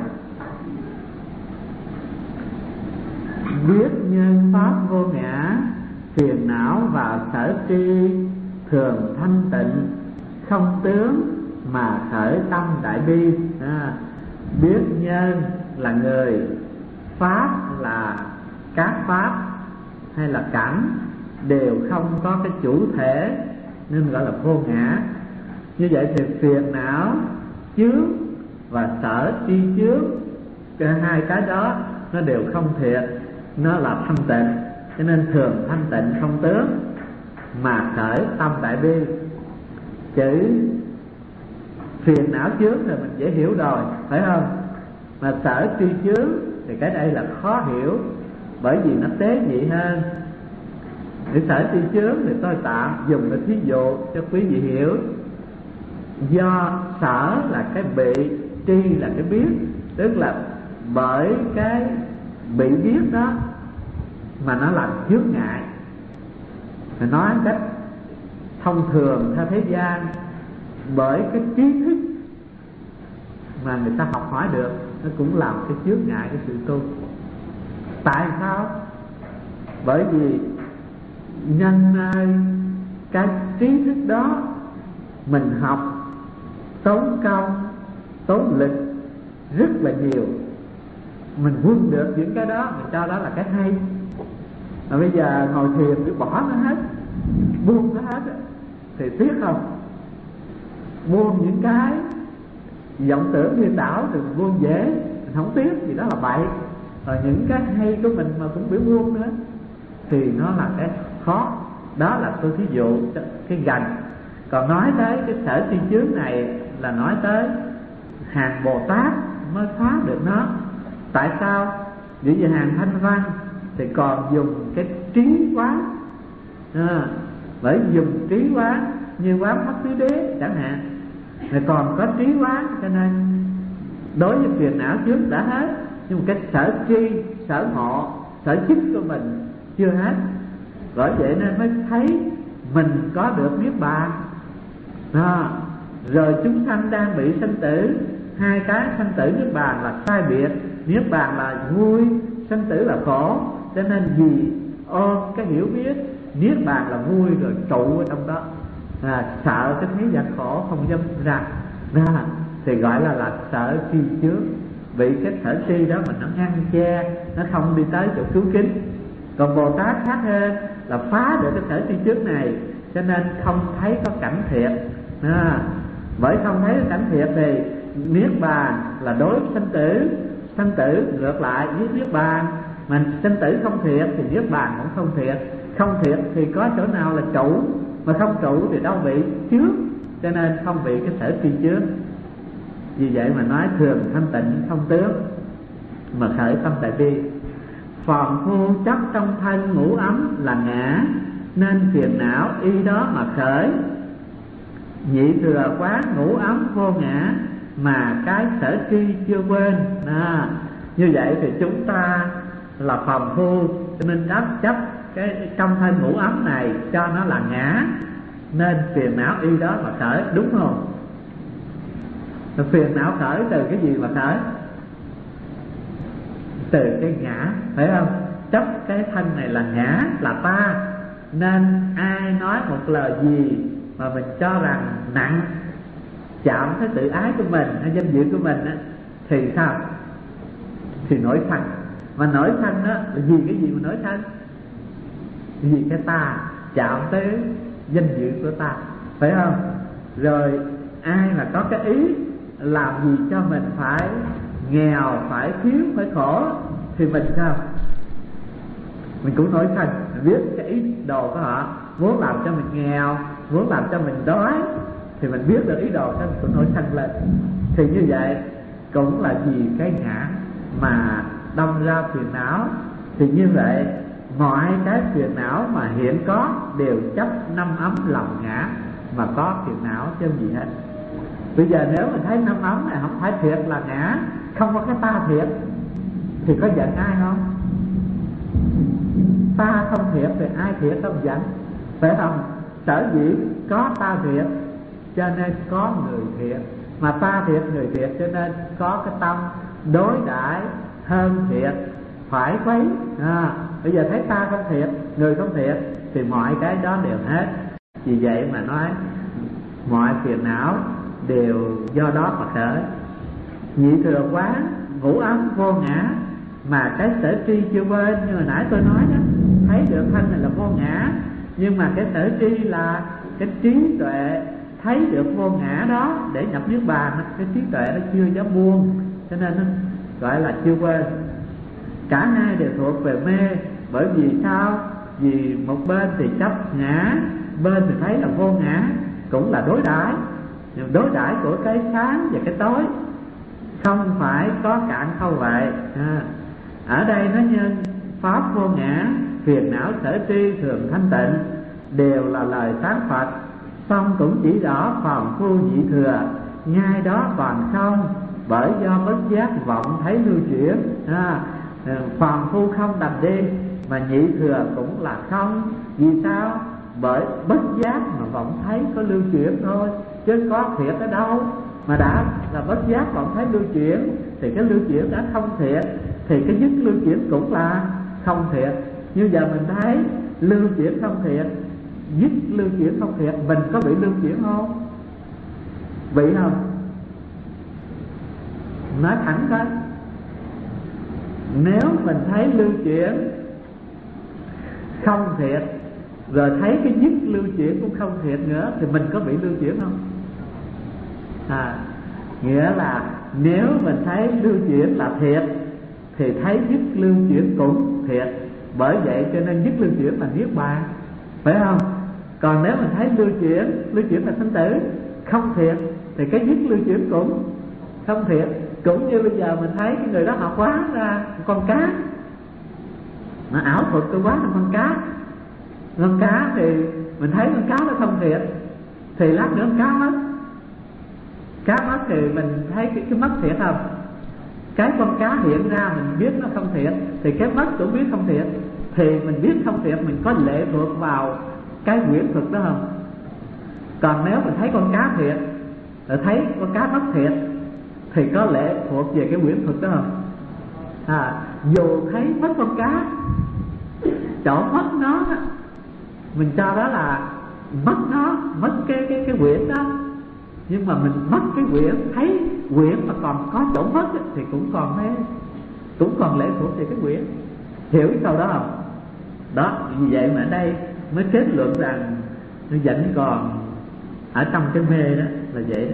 Biết nhân pháp vô ngã, phiền não và sở tri thường thanh tịnh, không tướng mà khởi tâm đại bi. À, biết nhân là người, pháp là các pháp hay là cảnh, đều không có cái chủ thể nên gọi là vô ngã. Như vậy thì phiền não, chướng và sở tri chướng, cả hai cái đó nó đều không thiện, nó là thanh tịnh. Cho nên thường thanh tịnh không tướng mà khởi tâm đại bi. Chữ phiền não chướng thì mình dễ hiểu rồi, phải không? Mà sở tri chướng thì cái đây là khó hiểu, bởi vì nó tế nhị hơn. Để sở tri chướng thì tôi tạm dùng cái thí dụ cho quý vị hiểu. Do sở là cái bị, tri là cái biết, tức là bởi cái bị biết đó mà nó làm chướng ngại. Phải nói cách thông thường theo thế gian, bởi cái trí thức mà người ta học hỏi được nó cũng làm cái chướng ngại cái sự tu. Tại sao? Bởi vì nhân nơi cái trí thức đó mình học tốn công, tốn lực rất là nhiều, mình vun được những cái đó, mình cho đó là cái hay. Mà bây giờ ngồi thiền cứ bỏ nó hết, buông nó hết thì tiếc không? Buông những cái vọng tưởng điên đảo thì buông dễ, mình không tiếc gì đó là bậy. Rồi những cái hay của mình mà cũng bị buông nữa thì nó là cái khó. Đó là tôi thí dụ cái gần. Còn nói tới cái sở tri chướng này là nói tới hàng Bồ Tát mới phá được nó. Tại sao? Vì về hàng Thanh Văn thì còn dùng cái trí quán, à, bởi dùng trí quán như quán pháp tứ đế chẳng hạn, rồi còn có trí quán, cho nên đối với phiền não trước đã hết, nhưng mà cái sở tri, sở ngộ, sở chức của mình chưa hết. Bởi vậy nên mới thấy mình có được niết bàn. À, rồi chúng sanh đang bị sanh tử, hai cái sanh tử niết bàn là sai biệt. Niết bàn là vui, sanh tử là khổ. Cho nên vì ôm cái hiểu biết niết bàn là vui rồi trụ ở trong đó, à, sợ cái thế gian khổ không dám ra, à, thì gọi là là sở tri trước. Vì cái sở tri đó mình nó ngăn che, nó không đi tới chỗ cứu kính. Còn Bồ Tát khác hơn là phá được cái sở tri trước này, cho nên không thấy có cảnh thiệt, à, bởi không thấy cảnh thiệt thì niết bàn là đối với sanh tử. Sanh tử ngược lại với niết bàn, mà sanh tử không thiệt thì niết bàn cũng không thiệt. Không thiệt thì có chỗ nào là trụ, mà không trụ thì đâu bị trước, cho nên không bị cái sở tri trước. Vì vậy mà nói thường thanh tịnh không tướng, mà khởi tâm tại bi. Phàm phu chấp trong thân ngũ ấm là ngã, nên phiền não y đó mà khởi. Nhị thừa quán ngũ ấm vô ngã, mà cái sở tri chưa quên. À, như vậy thì chúng ta là phàm phu, cho nên chấp chấp cái trong thân ngũ ấm này cho nó là ngã, nên phiền não y đó mà khởi, đúng không? Phiền não khởi từ cái gì mà khởi? Từ cái ngã, phải không? Chấp cái thân này là ngã, là ta, nên ai nói một lời gì mà mình cho rằng nặng, chạm tới tự ái của mình hay danh dự của mình á, thì sao? Thì nổi sân. Mà nổi sân đó là vì cái gì mà nổi sân? Vì cái ta chạm tới danh dự của ta, phải không? Rồi ai mà có cái ý làm gì cho mình phải nghèo, phải thiếu, phải khổ, thì mình sao? Mình cũng nổi sân. Mình biết cái ý đồ của họ muốn làm cho mình nghèo, muốn làm cho mình đói, thì mình biết được ý đồ của mình cũng nổi sân lên. Thì như vậy cũng là vì cái ngã mà đâm ra phiền não. Thì như vậy mọi cái phiền não mà hiện có đều chấp năm ấm lòng ngã mà có phiền não chứ không gì hết. Bây giờ nếu mình thấy năm ấm này không phải thiệt là ngã, không có cái ta thiệt, thì có giận ai không? Ta không thiệt thì ai thiệt không giận, phải không? Sở dĩ có ta thiệt cho nên có người thiệt, mà ta thiệt người thiệt cho nên có cái tâm đối đãi hơn thiệt, phải quấy. À, bây giờ thấy ta không thiệt, người không thiệt, thì mọi cái đó đều hết. Vì vậy mà nói mọi phiền não đều do đó mà khởi. Nhị thừa quán ngũ ấm vô ngã, mà cái sở tri chưa quên. Như hồi nãy tôi nói đó, thấy được thân này là vô ngã, nhưng mà cái sở tri là cái trí tuệ thấy được vô ngã đó để nhập niết bàn. Cái trí tuệ nó chưa dám buông, cho nên nó gọi là chưa quên. Cả hai đều thuộc về mê. Bởi vì sao? Vì một bên thì chấp ngã, bên thì thấy là vô ngã, cũng là đối đãi. Nhưng đối đãi của cái sáng và cái tối, không phải có cạn không vậy. À, ở đây nó nhân pháp vô ngã, phiền não sở tri thường thanh tịnh đều là lời sáng Phật, song cũng chỉ rõ phàm phu nhị thừa ngay đó còn không, bởi do bất giác vọng thấy lưu chuyển. À, phàm phu không đành đi, mà nhị thừa cũng là không. Vì sao? Bởi bất giác mà vọng thấy có lưu chuyển thôi, chứ có thiệt ở đâu. Mà đã là bất giác vọng thấy lưu chuyển thì cái lưu chuyển đã không thiệt, thì cái dứt lưu chuyển cũng là không thiệt. Như giờ mình thấy lưu chuyển không thiệt, dứt lưu chuyển không thiệt, mình có bị lưu chuyển không? Bị không? Nói thẳng thôi. Nếu mình thấy lưu chuyển không thiệt, rồi thấy cái dứt lưu chuyển cũng không thiệt nữa, thì mình có bị lưu chuyển không? À, nghĩa là nếu mình thấy lưu chuyển là thiệt, thì thấy dứt lưu chuyển cũng thiệt. Bởi vậy cho nên dứt lưu chuyển là niết bàn, phải không? Còn nếu mình thấy lưu chuyển, lưu chuyển là sanh tử, không thiệt, thì cái dứt lưu chuyển cũng Thông thiệt. Cũng như bây giờ mình thấy cái người đó học hóa ra con cá, nó ảo thuật tôi quá là con cá. Con cá thì mình thấy con cá nó thông thiệt, thì lát nữa con cá mất. Cá mất thì mình thấy cái, cái mất thiệt không? Cái con cá hiện ra mình biết nó không thiệt, thì cái mất cũng biết không thiệt. Thì mình biết không thiệt, mình có lệ thuộc vào cái quyển thực đó không? Còn nếu mình thấy con cá thiệt, rồi thấy con cá mất thiệt, thì có lệ thuộc về cái quyển thực đó không? À, dù thấy mất con cá, chỗ mất nó, mình cho đó là mất nó, mất cái cái cái quyển đó. Nhưng mà mình mất cái quyển, thấy quyển mà còn có chỗ mất thì cũng còn thế, cũng còn lệ thuộc về cái quyển. Hiểu cái câu đó không? Đó, vì vậy mà ở đây mới kết luận rằng nó vẫn còn ở trong cái mê đó, là vậy đó.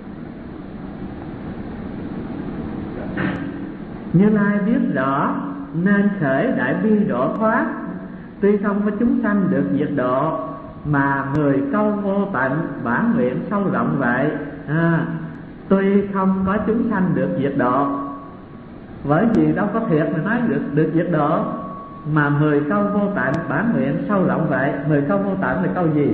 Như Lai biết rõ nên khởi đại bi độ thoát, tuy không có chúng sanh được diệt độ, mà mười câu vô tận bản nguyện sâu rộng vậy. À, tuy không có chúng sanh được diệt độ, bởi vì đâu có thiệt mà nói được được diệt độ, mà mười câu vô tận bản nguyện sâu rộng vậy. Mười câu vô tận là câu gì?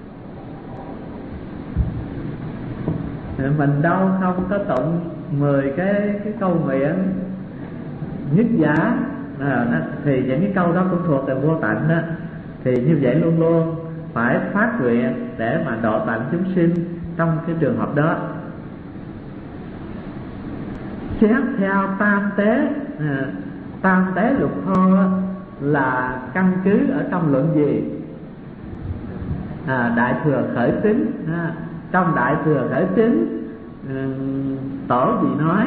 Mình đâu không có tụng mười cái cái câu nguyện nhất giả à, đó, thì những cái câu đó cũng thuộc về vô tận đó. Thì như vậy luôn luôn phải phát nguyện để mà độ tận chúng sinh trong cái trường hợp đó. Xét theo tam tế, à, tam tế lục thô là căn cứ ở trong luận gì? À, Đại Thừa Khởi Tín. À, trong Đại Thừa Khởi Tín, ừ, tổ gì nói?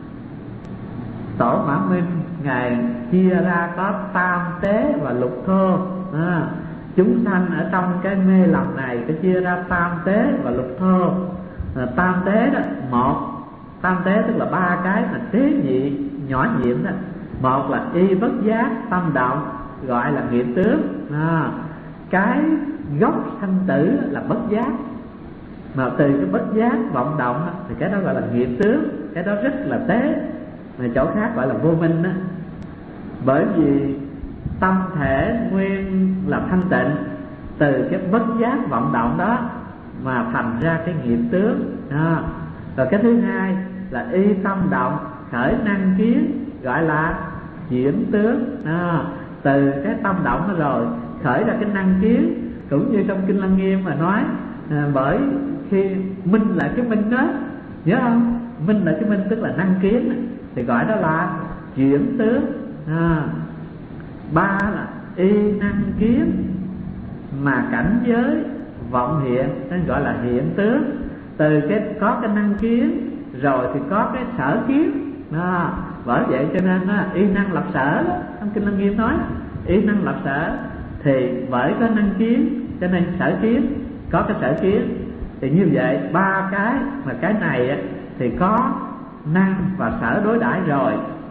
Tổ Mã Minh ngài chia ra có tam tế và lục thô. À, chúng sanh ở trong cái mê lầm này có chia ra tam tế và lục thô. À, tam tế đó, một tam tế tức là ba cái mà tế nhị nhỏ nhiệm đó. Một là y bất giác tâm động, gọi là nghiệp tướng. À, cái gốc sanh tử là bất giác, mà từ cái bất giác vọng động thì cái đó gọi là nghiệp tướng. Cái đó rất là tế, mà chỗ khác gọi là vô minh đó. Bởi vì tâm thể nguyên là thanh tịnh, từ cái bất giác vọng động đó mà thành ra cái nghiệp tướng. À, rồi cái thứ hai là y tâm động khởi năng kiến, gọi là chuyển tướng. À, từ cái tâm động đó rồi khởi ra cái năng kiến. Cũng như trong Kinh Lăng Nghiêm mà nói, à, bởi khi minh là cái minh đó, nhớ không? Minh là cái minh tức là năng kiến, thì gọi đó là chuyển tướng. À, ba là y năng kiến mà cảnh giới vọng hiện, nên gọi là hiện tướng. Từ cái có cái năng kiến rồi thì có cái sở kiến. À, bởi vậy cho nên á, y năng lập sở đó, trong Kinh Lăng Nghiêm nói y năng lập sở, thì bởi có năng kiến cho nên sở kiến, có cái sở kiến. Thì như vậy ba cái, mà cái này á, thì có năng và sở đối đãi rồi.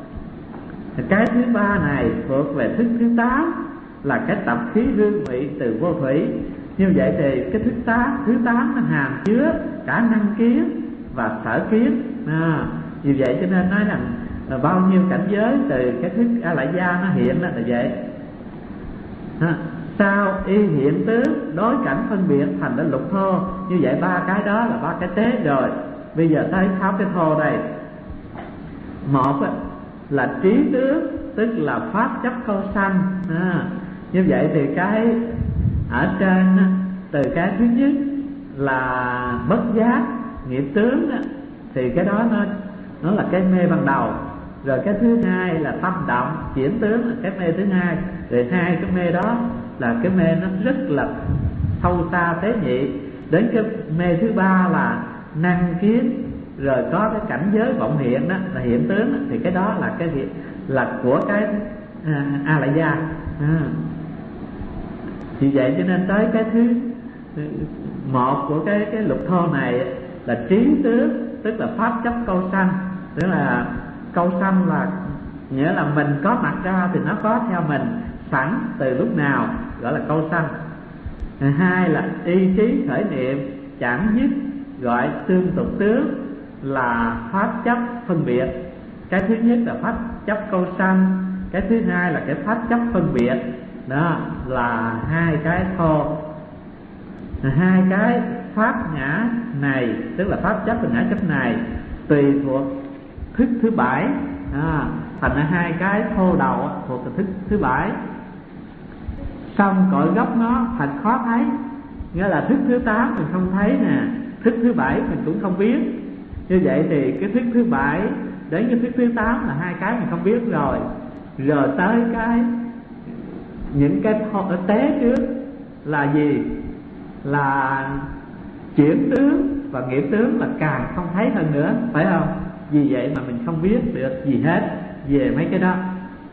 Cái thứ ba này thuộc về thức thứ tám, là cái tập khí hương vị từ vô thủy. Như vậy thì cái thức tám, thứ tám nó hàm chứa cả năng kiến và sở kiến. À, như vậy cho nên nói rằng là bao nhiêu cảnh giới từ cái thức A Lại Gia nó hiện là vậy. À, sau y hiện tướng đối cảnh phân biệt thành đến lục thô. Như vậy ba cái đó là ba cái tế rồi. Bây giờ tới sáu cái thô đây. Một là trí tướng, tức là pháp chấp câu sanh. À, như vậy thì cái ở trên, từ cái thứ nhất là bất giác nghiệp tướng đó, thì cái đó nó nó là cái mê ban đầu. Rồi cái thứ hai là tâm động chuyển tướng, là cái mê thứ hai. Rồi hai cái mê đó là cái mê nó rất là sâu xa tế nhị. Đến cái mê thứ ba là năng kiến, rồi có cái cảnh giới vọng hiện đó là hiện tướng đó, thì cái đó là cái hiện là của cái à, A Lại Gia. À, vì vậy cho nên tới cái thứ một của cái cái lục thô này là trí tướng, tức là pháp chấp câu sanh. Tức là câu sanh là nghĩa là mình có mặt ra thì nó có theo mình sẵn từ lúc nào, gọi là câu sanh. Hai là ý chí khởi niệm chẳng dứt, gọi tương tục tướng. là pháp chấp phân biệt. Cái thứ nhất là pháp chấp câu sanh, cái thứ hai là cái pháp chấp phân biệt. Đó là hai cái thô. Hai cái pháp ngã này, tức là pháp chấp và ngã chấp này, tùy thuộc thức thứ bảy. À, thành ra hai cái thô đầu thuộc thức thứ bảy. Xong cội gốc nó thành khó thấy, nghĩa là thức thứ tám mình không thấy nè, thức thứ bảy mình cũng không biết. Như vậy thì cái thức thứ bảy đến cái thức thứ tám là hai cái mình không biết rồi. Rồi tới cái những cái tế trước là gì? Là chuyển tướng và nghiệp tướng là càng không thấy hơn nữa, phải không? Vì vậy mà mình không biết được gì hết về mấy cái đó.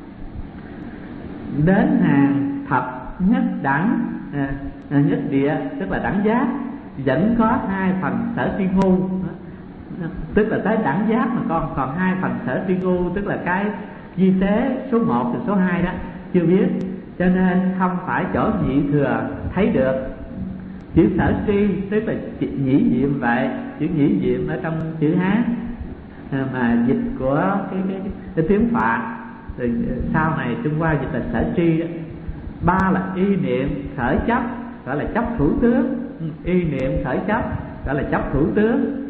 Đến hàng thập nhất đẳng, à, nhất địa tức là đẳng giác, vẫn có hai phần sở tri ngu, tức là tới đẳng giác mà con còn hai phần sở tri ngu, tức là cái di tế số một và số hai đó chưa biết, cho nên không phải chỗ nhị thừa thấy được. Chữ sở tri tức là nhĩ diệm vậy, chữ nhĩ diệm ở trong chữ Hán mà dịch của cái, cái, cái, cái tiếng Phạn, rồi sau này Trung Hoa dịch là sở tri đó. Ba là y niệm khởi chấp, gọi là chấp thủ tướng. Y niệm khởi chấp gọi là chấp thủ tướng,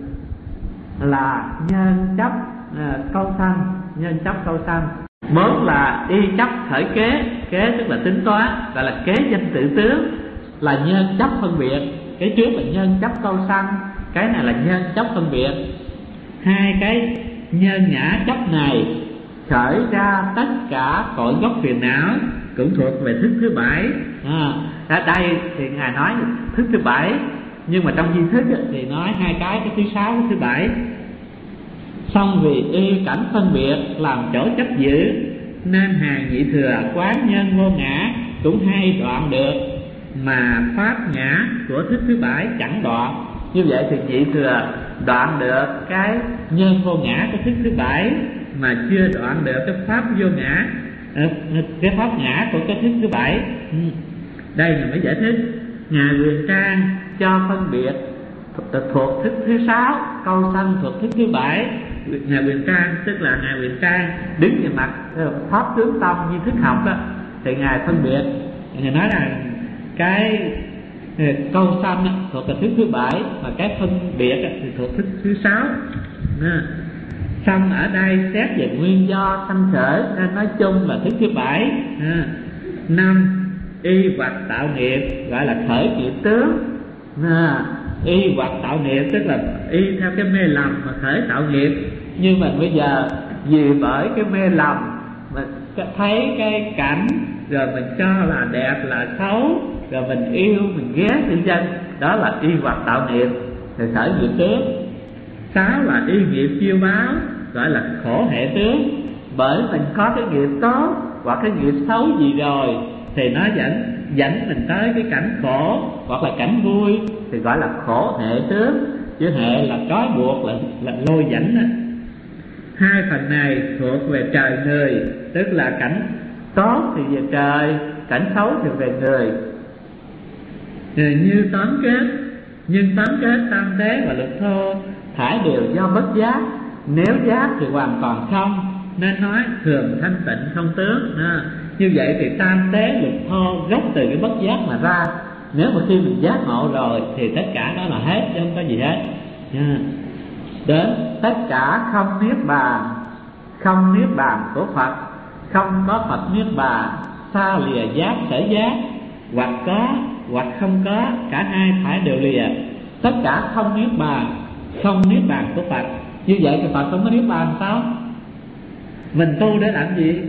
là nhân chấp à, câu sanh, nhân chấp câu sanh. Bốn là y chấp khởi kế, kế tức là tính toán, gọi là kế danh tự tướng, là nhân chấp phân biệt. Cái trước là nhân chấp câu sanh, cái này là nhân chấp phân biệt. Hai cái nhân ngã chấp này khởi ra tất cả cội gốc phiền não, cũng thuộc về thức thứ bảy. À, ở đây thì ngài nói thức thứ bảy, nhưng mà trong di thức thì nói hai cái, cái thứ sáu, cái thứ bảy. Xong vì y cảnh phân biệt làm chỗ chấp giữ, nên hàng nhị thừa quán nhân vô ngã cũng hay đoạn được, mà pháp ngã của thức thứ bảy chẳng đoạn. Như vậy thì nhị thừa đoạn được cái nhân vô ngã của thức thứ bảy, mà chưa đoạn được cái pháp vô ngã, cái pháp ngã của cái thức thứ bảy. Đây là mới giải thích. Ngài Quyền Trang cho phân biệt thuộc thức thứ sáu, câu sanh thuộc thức thứ bảy. Ngài Quyền Trang tức là Ngài Quyền Trang đứng về mặt pháp tướng tâm như thức học đó, thì ngài phân biệt, ngài nói là cái câu sanh thuộc về thức thứ bảy, mà cái phân biệt thì thuộc thức thứ sáu. Xong ở đây xét về nguyên do sanh khởi nên nói chung là thức thứ bảy. Năm, y hoặc tạo nghiệp, gọi là khởi nghiệp tướng. À, y hoặc tạo nghiệp tức là y theo cái mê lầm mà khởi tạo nghiệp. Nhưng mà bây giờ vì bởi cái mê lầm mình thấy cái cảnh rồi mình cho là đẹp là xấu, rồi mình yêu mình ghét nhân dân, đó là y hoặc tạo nghiệp thì khởi nghiệp tướng. Sáu là y nghiệp chiêu báo, gọi là khổ hệ tướng, bởi mình có cái nghiệp tốt hoặc cái nghiệp xấu gì rồi thì nó dẫn dẫn mình tới cái cảnh khổ hoặc là cảnh vui, thì gọi là khổ hệ tướng. Chứ hệ là trói buộc, là, là lôi dẫn đó. Hai phần này thuộc về trời người, tức là cảnh tốt thì về trời, cảnh xấu thì về người. Như tóm kết, nhưng tóm kết tam thế và lực thô thải đều do bất giác. Nếu giác thì hoàn toàn không, nên nói thường thanh tịnh không tướng. À, như vậy thì tam tế lực thô gốc từ cái bất giác mà ra. Nếu mà khi mình giác ngộ rồi thì tất cả đó là hết, chứ không có gì hết. À, đến tất cả không niết bàn, không niết bàn của Phật, không có Phật niết bàn, xa lìa giác sở giác, hoặc có hoặc không có, cả hai phải đều lìa. Tất cả không niết bàn, không niết bàn của Phật. Như vậy thì Phật không có niết bàn sao? Mình tu để làm gì?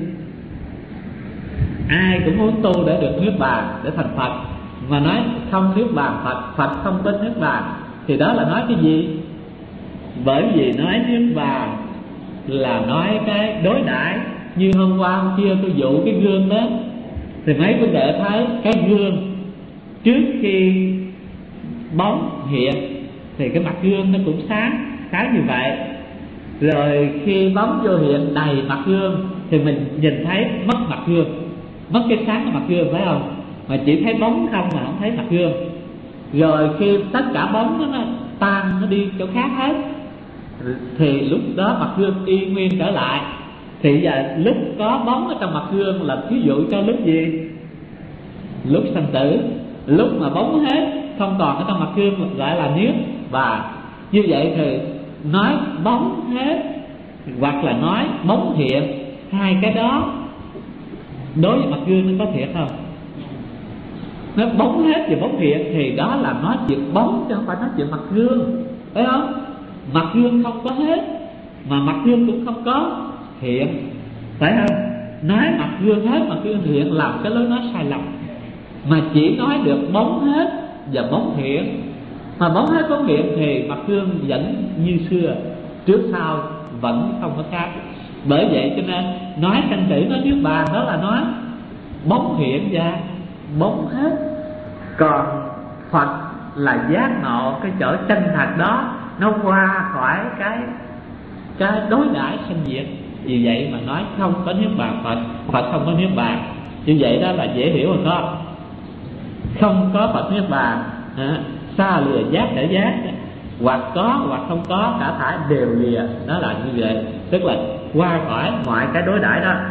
Ai cũng muốn tu để được niết bàn, để thành Phật. Mà nói không niết bàn Phật, Phật không có niết bàn, thì đó là nói cái gì? Bởi vì nói niết bàn là nói cái đối đãi. Như hôm qua hôm kia tôi dụ cái gương đó, thì mấy quý đệ thấy cái gương trước khi bóng hiện thì cái mặt gương nó cũng sáng, sáng như vậy. Rồi khi bóng vô hiện đầy mặt gương thì mình nhìn thấy mất mặt gương, mất cái sáng của mặt gương, phải không? Mà chỉ thấy bóng không mà không thấy mặt gương. Rồi khi tất cả bóng đó nó tan, nó đi chỗ khác hết, thì lúc đó mặt gương y nguyên trở lại. Thì giờ lúc có bóng ở trong mặt gương là ví dụ cho lúc gì? Lúc sanh tử. Lúc mà bóng hết không còn ở trong mặt gương lại là niết bàn. Như vậy thì nói bóng hết hoặc là nói bóng hiện, hai cái đó đối với mặt gương nó có thiệt không? Nó bóng hết và bóng hiện thì đó là nói chuyện bóng chứ không phải nói chuyện mặt gương, phải không? Mặt gương không có hết mà mặt gương cũng không có hiện, phải không? Nói mặt gương hết, mặt gương hiện làm cái lối nói sai lầm. Mà chỉ nói được bóng hết và bóng hiện. Mà bóng hết bóng hiện thì mặt gương vẫn như xưa, trước sau vẫn không có khác. Bởi vậy cho nên nói sanh tử, nói niết bàn đó là nói bóng hiện và bóng hết. Còn Phật là giác ngộ cái chỗ chân thật đó, nó qua khỏi cái cái đối đãi sanh diệt. Vì vậy mà nói không có niết bàn Phật, Phật không có niết bàn. Như vậy đó là dễ hiểu rồi đó. Không có Phật niết bàn, à, xa lìa giác để giác, hoặc có hoặc không có, cả thải đều lìa. Đó là như vậy, tức là qua khỏi mọi cái đối đãi đó.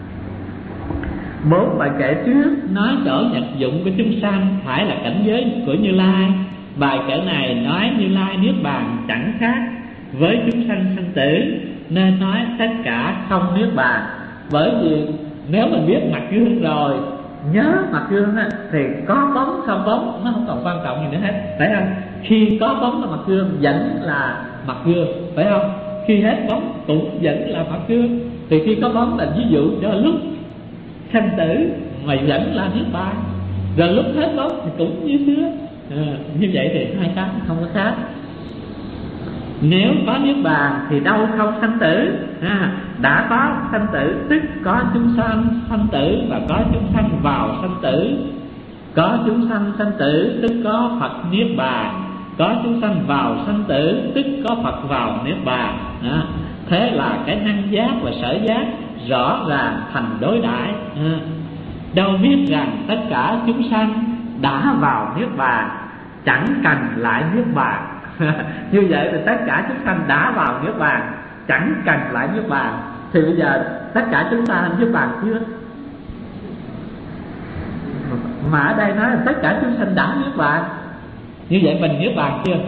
Bốn bài kệ trước nói chỗ nhật dụng của chúng sanh phải là cảnh giới của Như Lai. Bài kệ này nói Như Lai niết bàn chẳng khác với chúng sanh sanh tử, nên nói tất cả không niết bàn. Bởi vì nếu mình biết mặt gương rồi, nhớ mặt gương á, thì có bóng không bóng nó không còn quan trọng gì nữa hết, phải không? Khi có bóng là mặt gương vẫn là mặt gương, phải không? Khi hết bóng cũng vẫn là mặt gương. Thì khi có bóng là ví dụ cho lúc sanh tử mà vẫn là niết bàn, rồi lúc hết bóng thì cũng như xưa. À, như vậy thì hai cái không có khác. Nếu có niết bàn thì đâu không sanh tử. À, đã có sanh tử tức có chúng sanh sanh tử và có chúng sanh vào sanh tử. Có chúng sanh sanh tử tức có Phật niết bàn. Có chúng sanh vào sanh tử tức có Phật vào niết bàn. À, thế là cái năng giác và sở giác rõ ràng thành đối đãi. À, đâu biết rằng tất cả chúng sanh đã vào niết bàn, chẳng cần lại niết bàn. Như vậy thì tất cả chúng sanh đã vào niết bàn, chẳng cần lại niết bàn. Thì bây giờ tất cả chúng ta niết bàn chưa? Mà ở đây nói là tất cả chúng sanh đã niết bàn. Như vậy mình niết bàn chưa?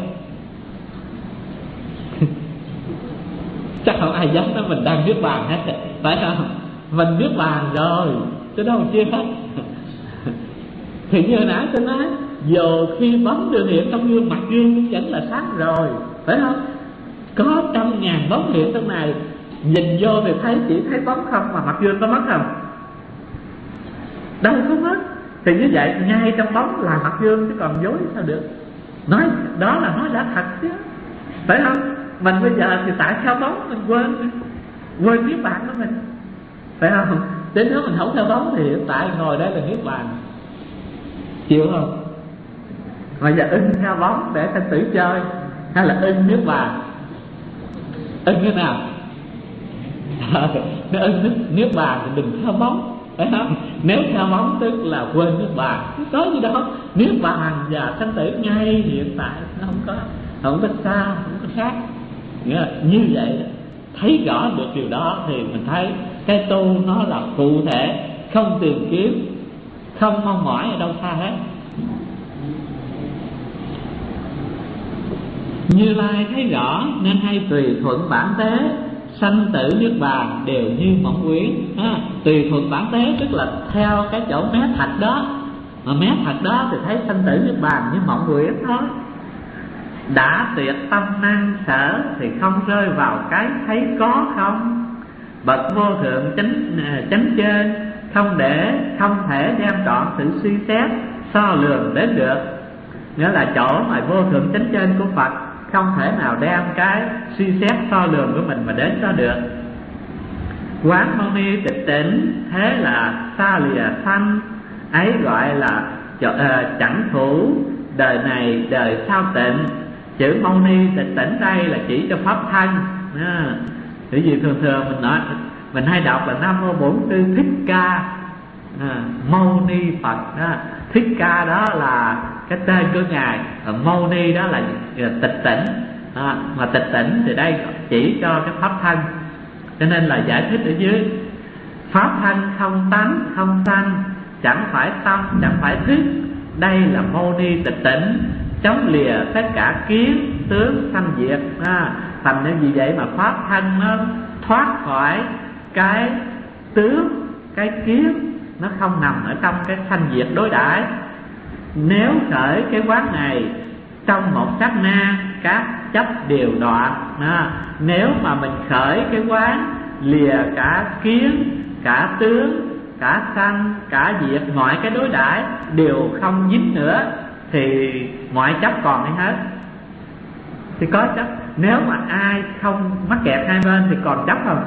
Chắc không ai dám nói mình đang niết bàn hết, phải không? Mình niết bàn rồi, chứ đâu chưa hết. Thì như hồi nãy tôi nói, dù khi bóng đường hiện trong gương, mặt gương cũng vẫn là sáng rồi, phải không? Có trăm ngàn bóng hiện trong này, nhìn vô thì thấy chỉ thấy bóng không, mà mặt gương có mất không? Đâu có mất. Thì như vậy ngay trong bóng là mặt gương, chứ còn dối sao được. Nói đó là nói đã thật chứ, phải không? Mình bây giờ thì tại sao bóng mình quên quên niết bàn của mình, phải không? Đến nếu mình không theo bóng thì hiện tại ngồi đây là niết bàn, chịu không? Mà giờ ưng theo bóng để sanh tử chơi, hay là ưng niết bàn? Ưng cái nào? Nếu ưng niết bàn thì đừng theo bóng, phải không? Nếu theo bóng tức là quên niết bàn. Có gì đâu, niết bàn và sanh tử ngay hiện tại, nó không có không có xa, không có khác. Như vậy thấy rõ được điều đó thì mình thấy cái tu nó là cụ thể, không tìm kiếm, không mong mỏi ở đâu xa hết. Như Lai thấy rõ nên hay tùy thuận bản tế, sanh tử niết bàn đều như mỏng quyến. À, tùy thuận bản tế tức là theo cái chỗ mé thạch đó, mà mé thạch đó thì thấy sanh tử niết bàn như mỏng quyến thôi. Đã tuyệt tâm năng sở thì không rơi vào cái thấy có không. Bậc vô thượng chánh chánh trên không để không thể đem trọn sự suy xét so lường đến được. Nghĩa là chỗ mà vô thượng chánh trên của Phật không thể nào đem cái suy xét so lường của mình mà đến đó được. Quán Mâu Ni tịch tỉnh, thế là xa lìa sanh, ấy gọi là uh, chẳng thủ đời này đời sau tịnh. Chữ Mâu Ni tịch tỉnh đây là chỉ cho pháp thân. À, bởi vì thường thường mình nói, mình hay đọc là Nam Mô Bổn Sư Thích Ca à, Mâu Ni Phật đó. Thích Ca đó là cái tên của ngài, Mâu Ni đó là tịch tỉnh. à, mà tịch tỉnh thì đây chỉ cho cái pháp thân. Cho nên là giải thích ở dưới: pháp thân không tánh không sanh, chẳng phải tâm chẳng phải thức, đây là mâu ni tịch tỉnh, chống lìa tất cả kiến tướng sanh diệt. à, Thành nên vì vậy mà pháp thân nó thoát khỏi cái tướng, cái kiến, nó không nằm ở trong cái sanh diệt đối đãi. Nếu khởi cái quán này trong một sát na, các chấp đều đoạn. à, Nếu mà mình khởi cái quán lìa cả kiến, cả tướng, cả sanh, cả diệt, mọi cái đối đãi đều không dính nữa, thì mọi chấp còn hay hết. Thì có chấp. Nếu mà ai không mắc kẹt hai bên thì còn chấp không?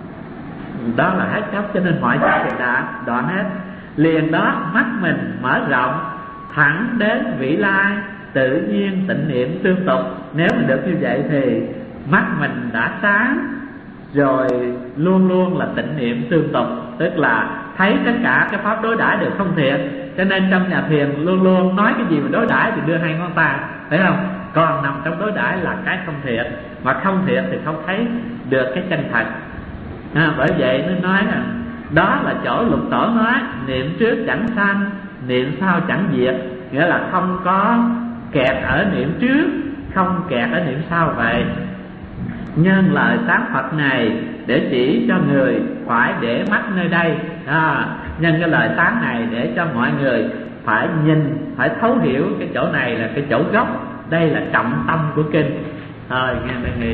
Đó là hết chấp. Cho nên mọi chấp thì đã đoạn hết. Liền đó mắt mình mở rộng thẳng đến vị lai, tự nhiên tịnh niệm tương tục. Nếu mình được như vậy thì mắt mình đã sáng, rồi luôn luôn là tịnh niệm tương tục, tức là thấy tất cả cái pháp đối đãi đều không thiện. Cho nên trong nhà thiền luôn luôn nói cái gì mà đối đãi thì đưa hai ngón tay, thấy không? Còn nằm trong đối đãi là cái không thiện, mà không thiện thì không thấy được cái chân thật. à, Bởi vậy nên nói là đó là chỗ Lục Tổ nói niệm trước chẳng sanh, niệm sau chẳng diệt. Nghĩa là không có kẹt ở niệm trước, không kẹt ở niệm sau vậy. Nhân lời sáng Phật này để chỉ cho người phải để mắt nơi đây. à, Nhân cái lời sáng này để cho mọi người phải nhìn, phải thấu hiểu cái chỗ này là cái chỗ gốc. Đây là trọng tâm của kinh. Thôi nghe bạn nghĩ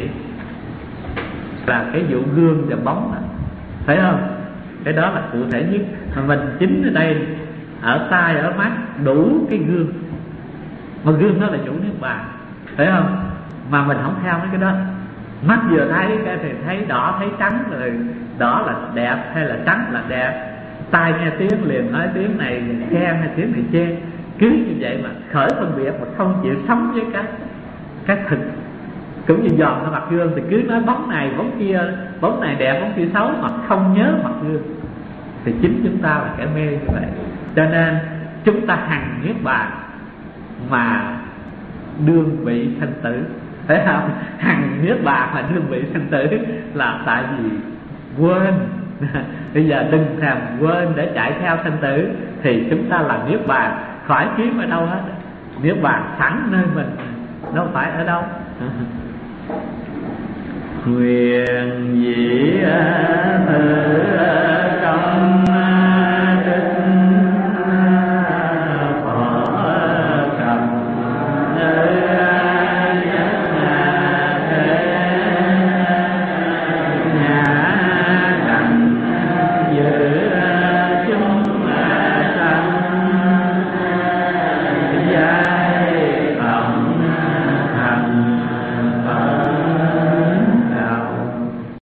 là cái vụ gương và bóng đó, thấy không? Cái đó là cụ thể nhất. Mà mình chính ở đây, ở tai, ở mắt, đủ cái gương. Mà gương đó là chủ niết bàn, thấy không? Mà mình không theo mấy cái đó. Mắt vừa thấy cái thì thấy đỏ, thấy trắng, rồi đỏ là đẹp hay là trắng là đẹp. Tai nghe tiếng liền nói tiếng này khen hay tiếng này chê. Cứ như vậy mà khởi phân biệt, mà không chịu sống với cái cái thực. Cũng như dòm cái mặt gương thì cứ nói bóng này bóng kia, bóng này đẹp bóng kia xấu, mà không nhớ mặt gương, thì chính chúng ta là kẻ mê như vậy. Cho nên chúng ta hằng niết bàn mà đương bị sanh tử, thấy không? Hằng niết bàn mà đương bị sanh tử là tại vì quên. Bây giờ đừng thèm quên để chạy theo sanh tử, thì chúng ta là niết bàn, khỏi kiếm ở đâu hết. Niết bàn sẵn nơi mình, đâu phải ở đâu. Nguyện dĩ thử